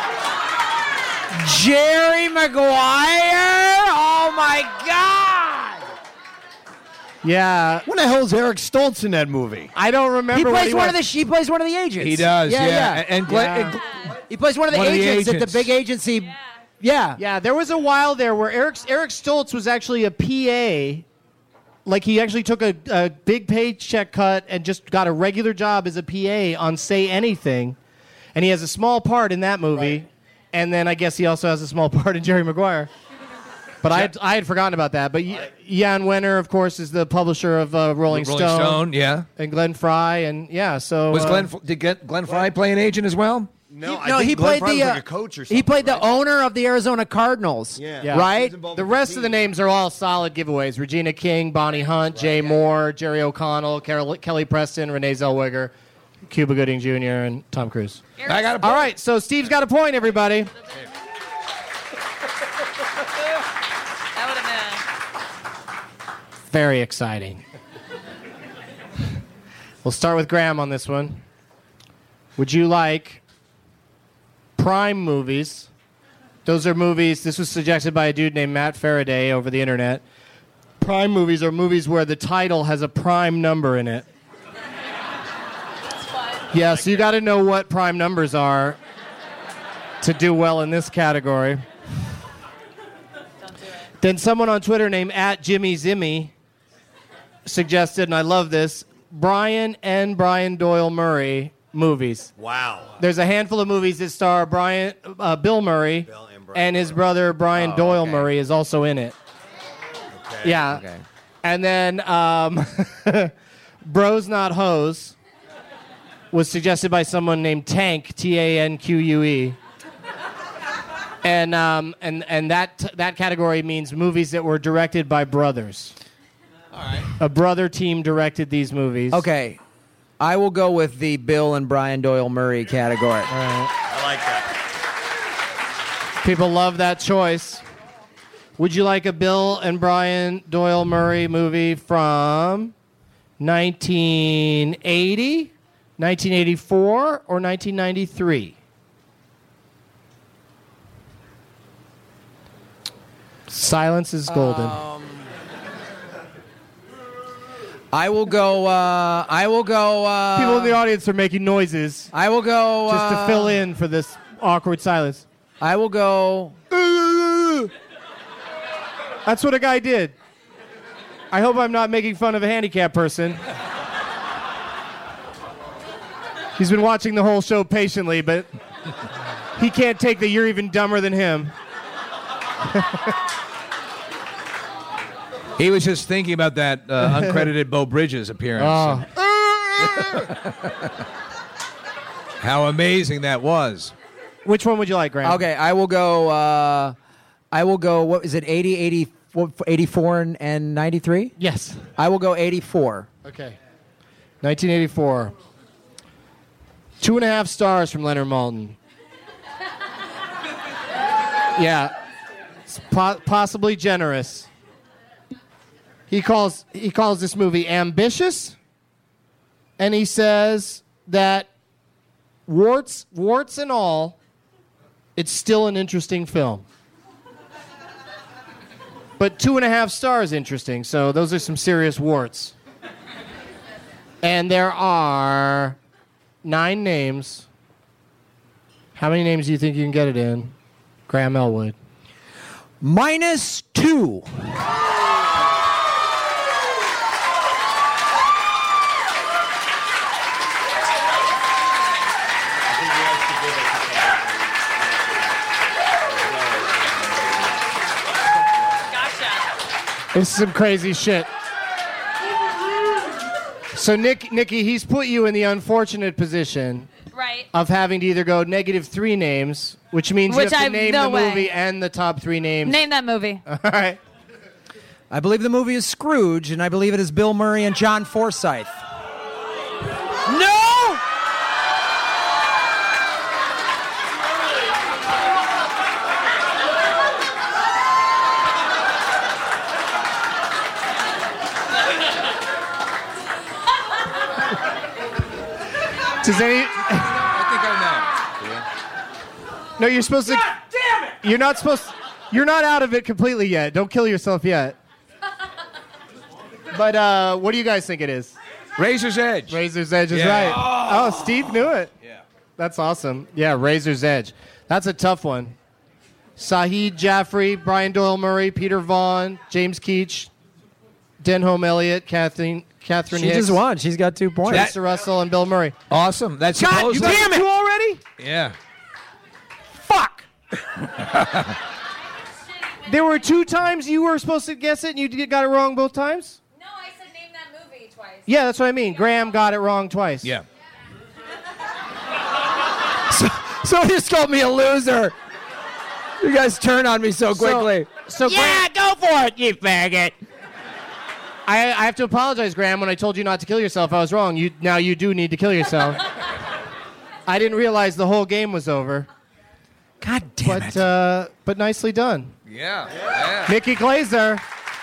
Jerry Maguire? Oh my God! Yeah, When the hell is Eric Stoltz in that movie? I don't remember. He what plays he one was. of the. He plays one of the agents. He does, yeah. yeah. And- and Glenn- Yeah. and Gl- He plays one of the, One of the agents, at agents. the big agency. Yeah. Yeah, there was a while there where Eric Eric Stoltz was actually a P A. Like he actually took a, a big paycheck cut and just got a regular job as a P A on Say Anything, and he has a small part in that movie. Right. And then I guess he also has a small part in Jerry Maguire. But I had, I had forgotten about that. But y- Jan Wenner, of course, is the publisher of uh, Rolling, Rolling Stone, Stone, yeah. and Glenn Fry, and yeah. So Was uh, Glenn did get Glenn Fry play an agent as well? No, no, he played the. uh, he played the owner of the Arizona Cardinals. Yeah. Yeah. Right. The rest of the names are all solid giveaways. Regina King, Bonnie Hunt, Jay Moore, Jerry O'Connell, Carol, Kelly Preston, Renee Zellweger, Cuba Gooding Junior, and Tom Cruise. I got a All right, so Steve's got a point, everybody. That would have been. Very exciting. We'll start with Graham on this one. Would you like Prime movies? Those are movies, this was suggested by a dude named Matt Faraday over the internet. Prime movies are movies where the title has a prime number in it. Yeah, so you got to know what prime numbers are to do well in this category. Then someone on Twitter named at Jimmy Zimmy suggested, and I love this, Brian and Brian Doyle Murray movies. Wow. There's a handful of movies that star Brian, uh, Bill Murray, Bill and Brian and his brother Brian Oh, Doyle okay. Murray is also in it. Okay. Yeah. Okay. And then um, Bros Not Hoes was suggested by someone named Tank, T A N Q U E. And um, and and that that category means movies that were directed by brothers. All right. A brother team directed these movies. Okay. I will go with the Bill and Brian Doyle Murray category. All right. I like that. People love that choice. Would you like a Bill and Brian Doyle Murray movie from nineteen eighty, nineteen eighty-four, or nineteen ninety-three? Silence is golden. I will go. Uh, I will go. Uh, People in the audience are making noises I will go. just to uh, fill in for this awkward silence. I will go. That's what a guy did. I hope I'm not making fun of a handicapped person. He's been watching the whole show patiently, but he can't take that you're even dumber than him. He was just thinking about that uh, uncredited Beau Bridges appearance. Oh. How amazing that was. Which one would you like, Graham? Okay, I will go. Uh, I will go. What is it? eighty, eighty, eighty-four, and, and ninety-three? Yes. I will go eighty-four. Okay. nineteen eighty-four. Two and a half stars from Leonard Maltin. Yeah. It's po- possibly generous. He calls he calls this movie ambitious, and he says that warts warts and all, it's still an interesting film. But two and a half stars interesting, so those are some serious warts. And there are nine names. How many names do you think you can get it in? Graham Elwood. Minus two. This is some crazy shit. So, Nick, Nikki, he's put you in the unfortunate position Right. of having to either go negative three names, which means Which you have to I've- name no the way. movie and the top three names. Name that movie. All right. I believe the movie is Scrooge, and I believe it is Bill Murray and John Forsythe. No! Does any? I think I know. No, you're supposed to. God damn it! You're not supposed. You're not out of it completely yet. Don't kill yourself yet. But uh, what do you guys think it is? Razor's Edge. Razor's Edge is Yeah. right. Oh, Steve knew it. Yeah. That's awesome. Yeah, Razor's Edge. That's a tough one. Saeed Jaffrey, Brian Doyle Murray, Peter Vaughn, James Keach, Denholm Elliott, Catherine, Catherine She Hicks, just won. She's got two points. Trista Russell, and Bill Murray. Awesome. That's God supposedly- damn it! You already? Yeah. Fuck! There were two times you were supposed to guess it and you did- got it wrong both times? No, I said name that movie twice. Yeah, that's what I mean. Graham got it wrong twice. Yeah. So, so he just called me a loser. You guys turn on me so quickly. So, so Yeah, go for it, you faggot. I, I have to apologize, Graham. When I told you not to kill yourself, I was wrong. You now you do need to kill yourself. I didn't realize the whole game was over. God damn But it. uh, but nicely done, Yeah. Yeah. Nikki Glazer.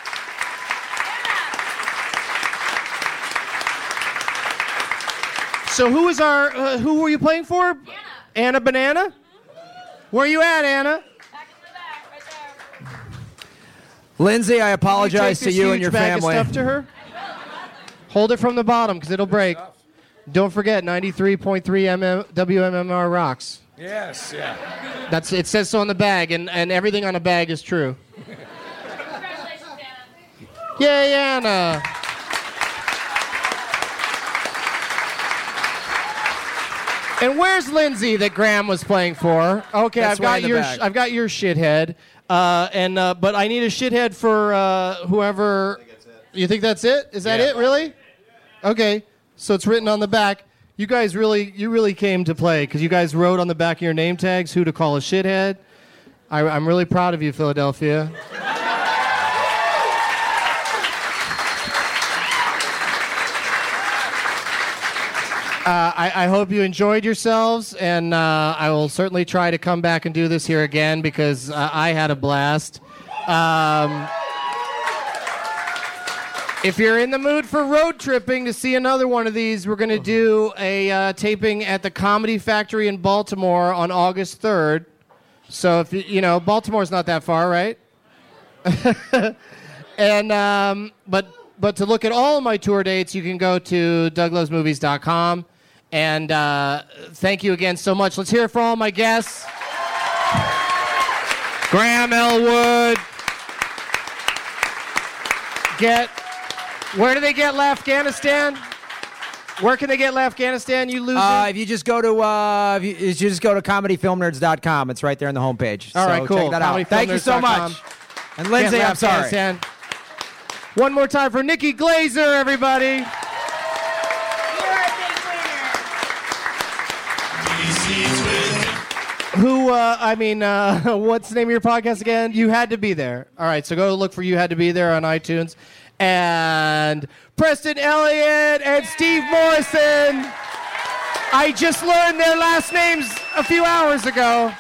So who was our? Uh, who were you playing for? Anna. Anna Banana. Where you at, Anna? Back in the back, right there. Lindsay, I Can apologize take to this you huge and your bag family. Of stuff to her? Hold it from the bottom because it'll break. Don't forget ninety-three point three M M W M M R rocks. Yes. Yeah. That's it says so on the bag, and, and everything on a bag is true. Congratulations, Anna. Yay, Anna! And where's Lindsay that Graham was playing for? Okay, That's I've got way in the your bag. I've got your shithead, uh, and uh, but I need a shithead for uh, whoever. You think that's it? Is that Yeah. it? Really? Okay, so it's written on the back. You guys really, you really came to play because you guys wrote on the back of your name tags who to call a shithead. I, I'm really proud of you, Philadelphia. Uh, I, I hope you enjoyed yourselves, and uh, I will certainly try to come back and do this here again because uh, I had a blast. Um, if you're in the mood for road tripping to see another one of these, we're going to do a uh, taping at the Comedy Factory in Baltimore on August third. So if you, you know, Baltimore's not that far, right? and um, but but to look at all of my tour dates, you can go to doug loves movies dot com. And uh, thank you again so much. Let's hear it for all my guests. Graham Elwood. Get, where do they get Afghanistan? Where can they get Afghanistan, you loser? Uh, if you just go to uh, if you, if you just go to comedy film nerds dot com, it's right there on the homepage. All so right, cool. Check that out. Thank you so much. And Lindsay, Can't I'm sorry. Afghanistan. One more time for Nikki Glazer, everybody. Who, uh, I mean, uh, what's the name of your podcast again? You Had to Be There. All right, so go look for You Had to Be There on iTunes. And Preston Elliott and Steve Morrison. I just learned their last names a few hours ago.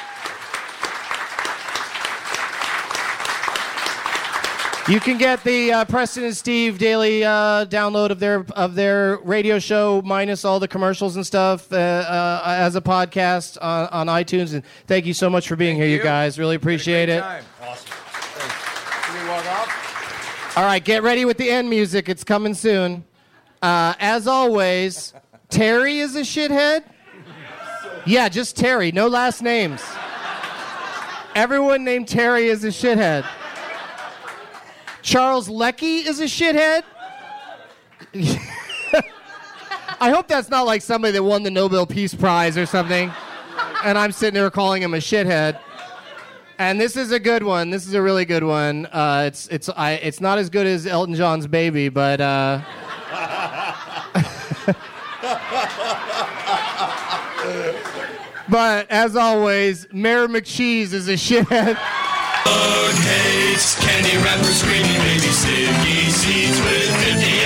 You can get the uh, Preston and Steve daily uh, download of their of their radio show minus all the commercials and stuff uh, uh, as a podcast on, on iTunes. And thank you so much for being Thank here, you you. guys. Really appreciate it. Time. Awesome. Can we walk off? All right, get ready with the end music. It's coming soon. Uh, as always, Terry is a shithead. Yeah, just Terry. No last names. Everyone named Terry is a shithead. Charles Leckie is a shithead. I hope that's not like somebody that won the Nobel Peace Prize or something, and I'm sitting there calling him a shithead. And this is a good one. This is a really good one. Uh, it's it's I, it's not as good as Elton John's Baby, but uh, but as always, Mayor McCheese is a shithead. Doug hates candy wrappers, screaming baby sticky seeds with fifty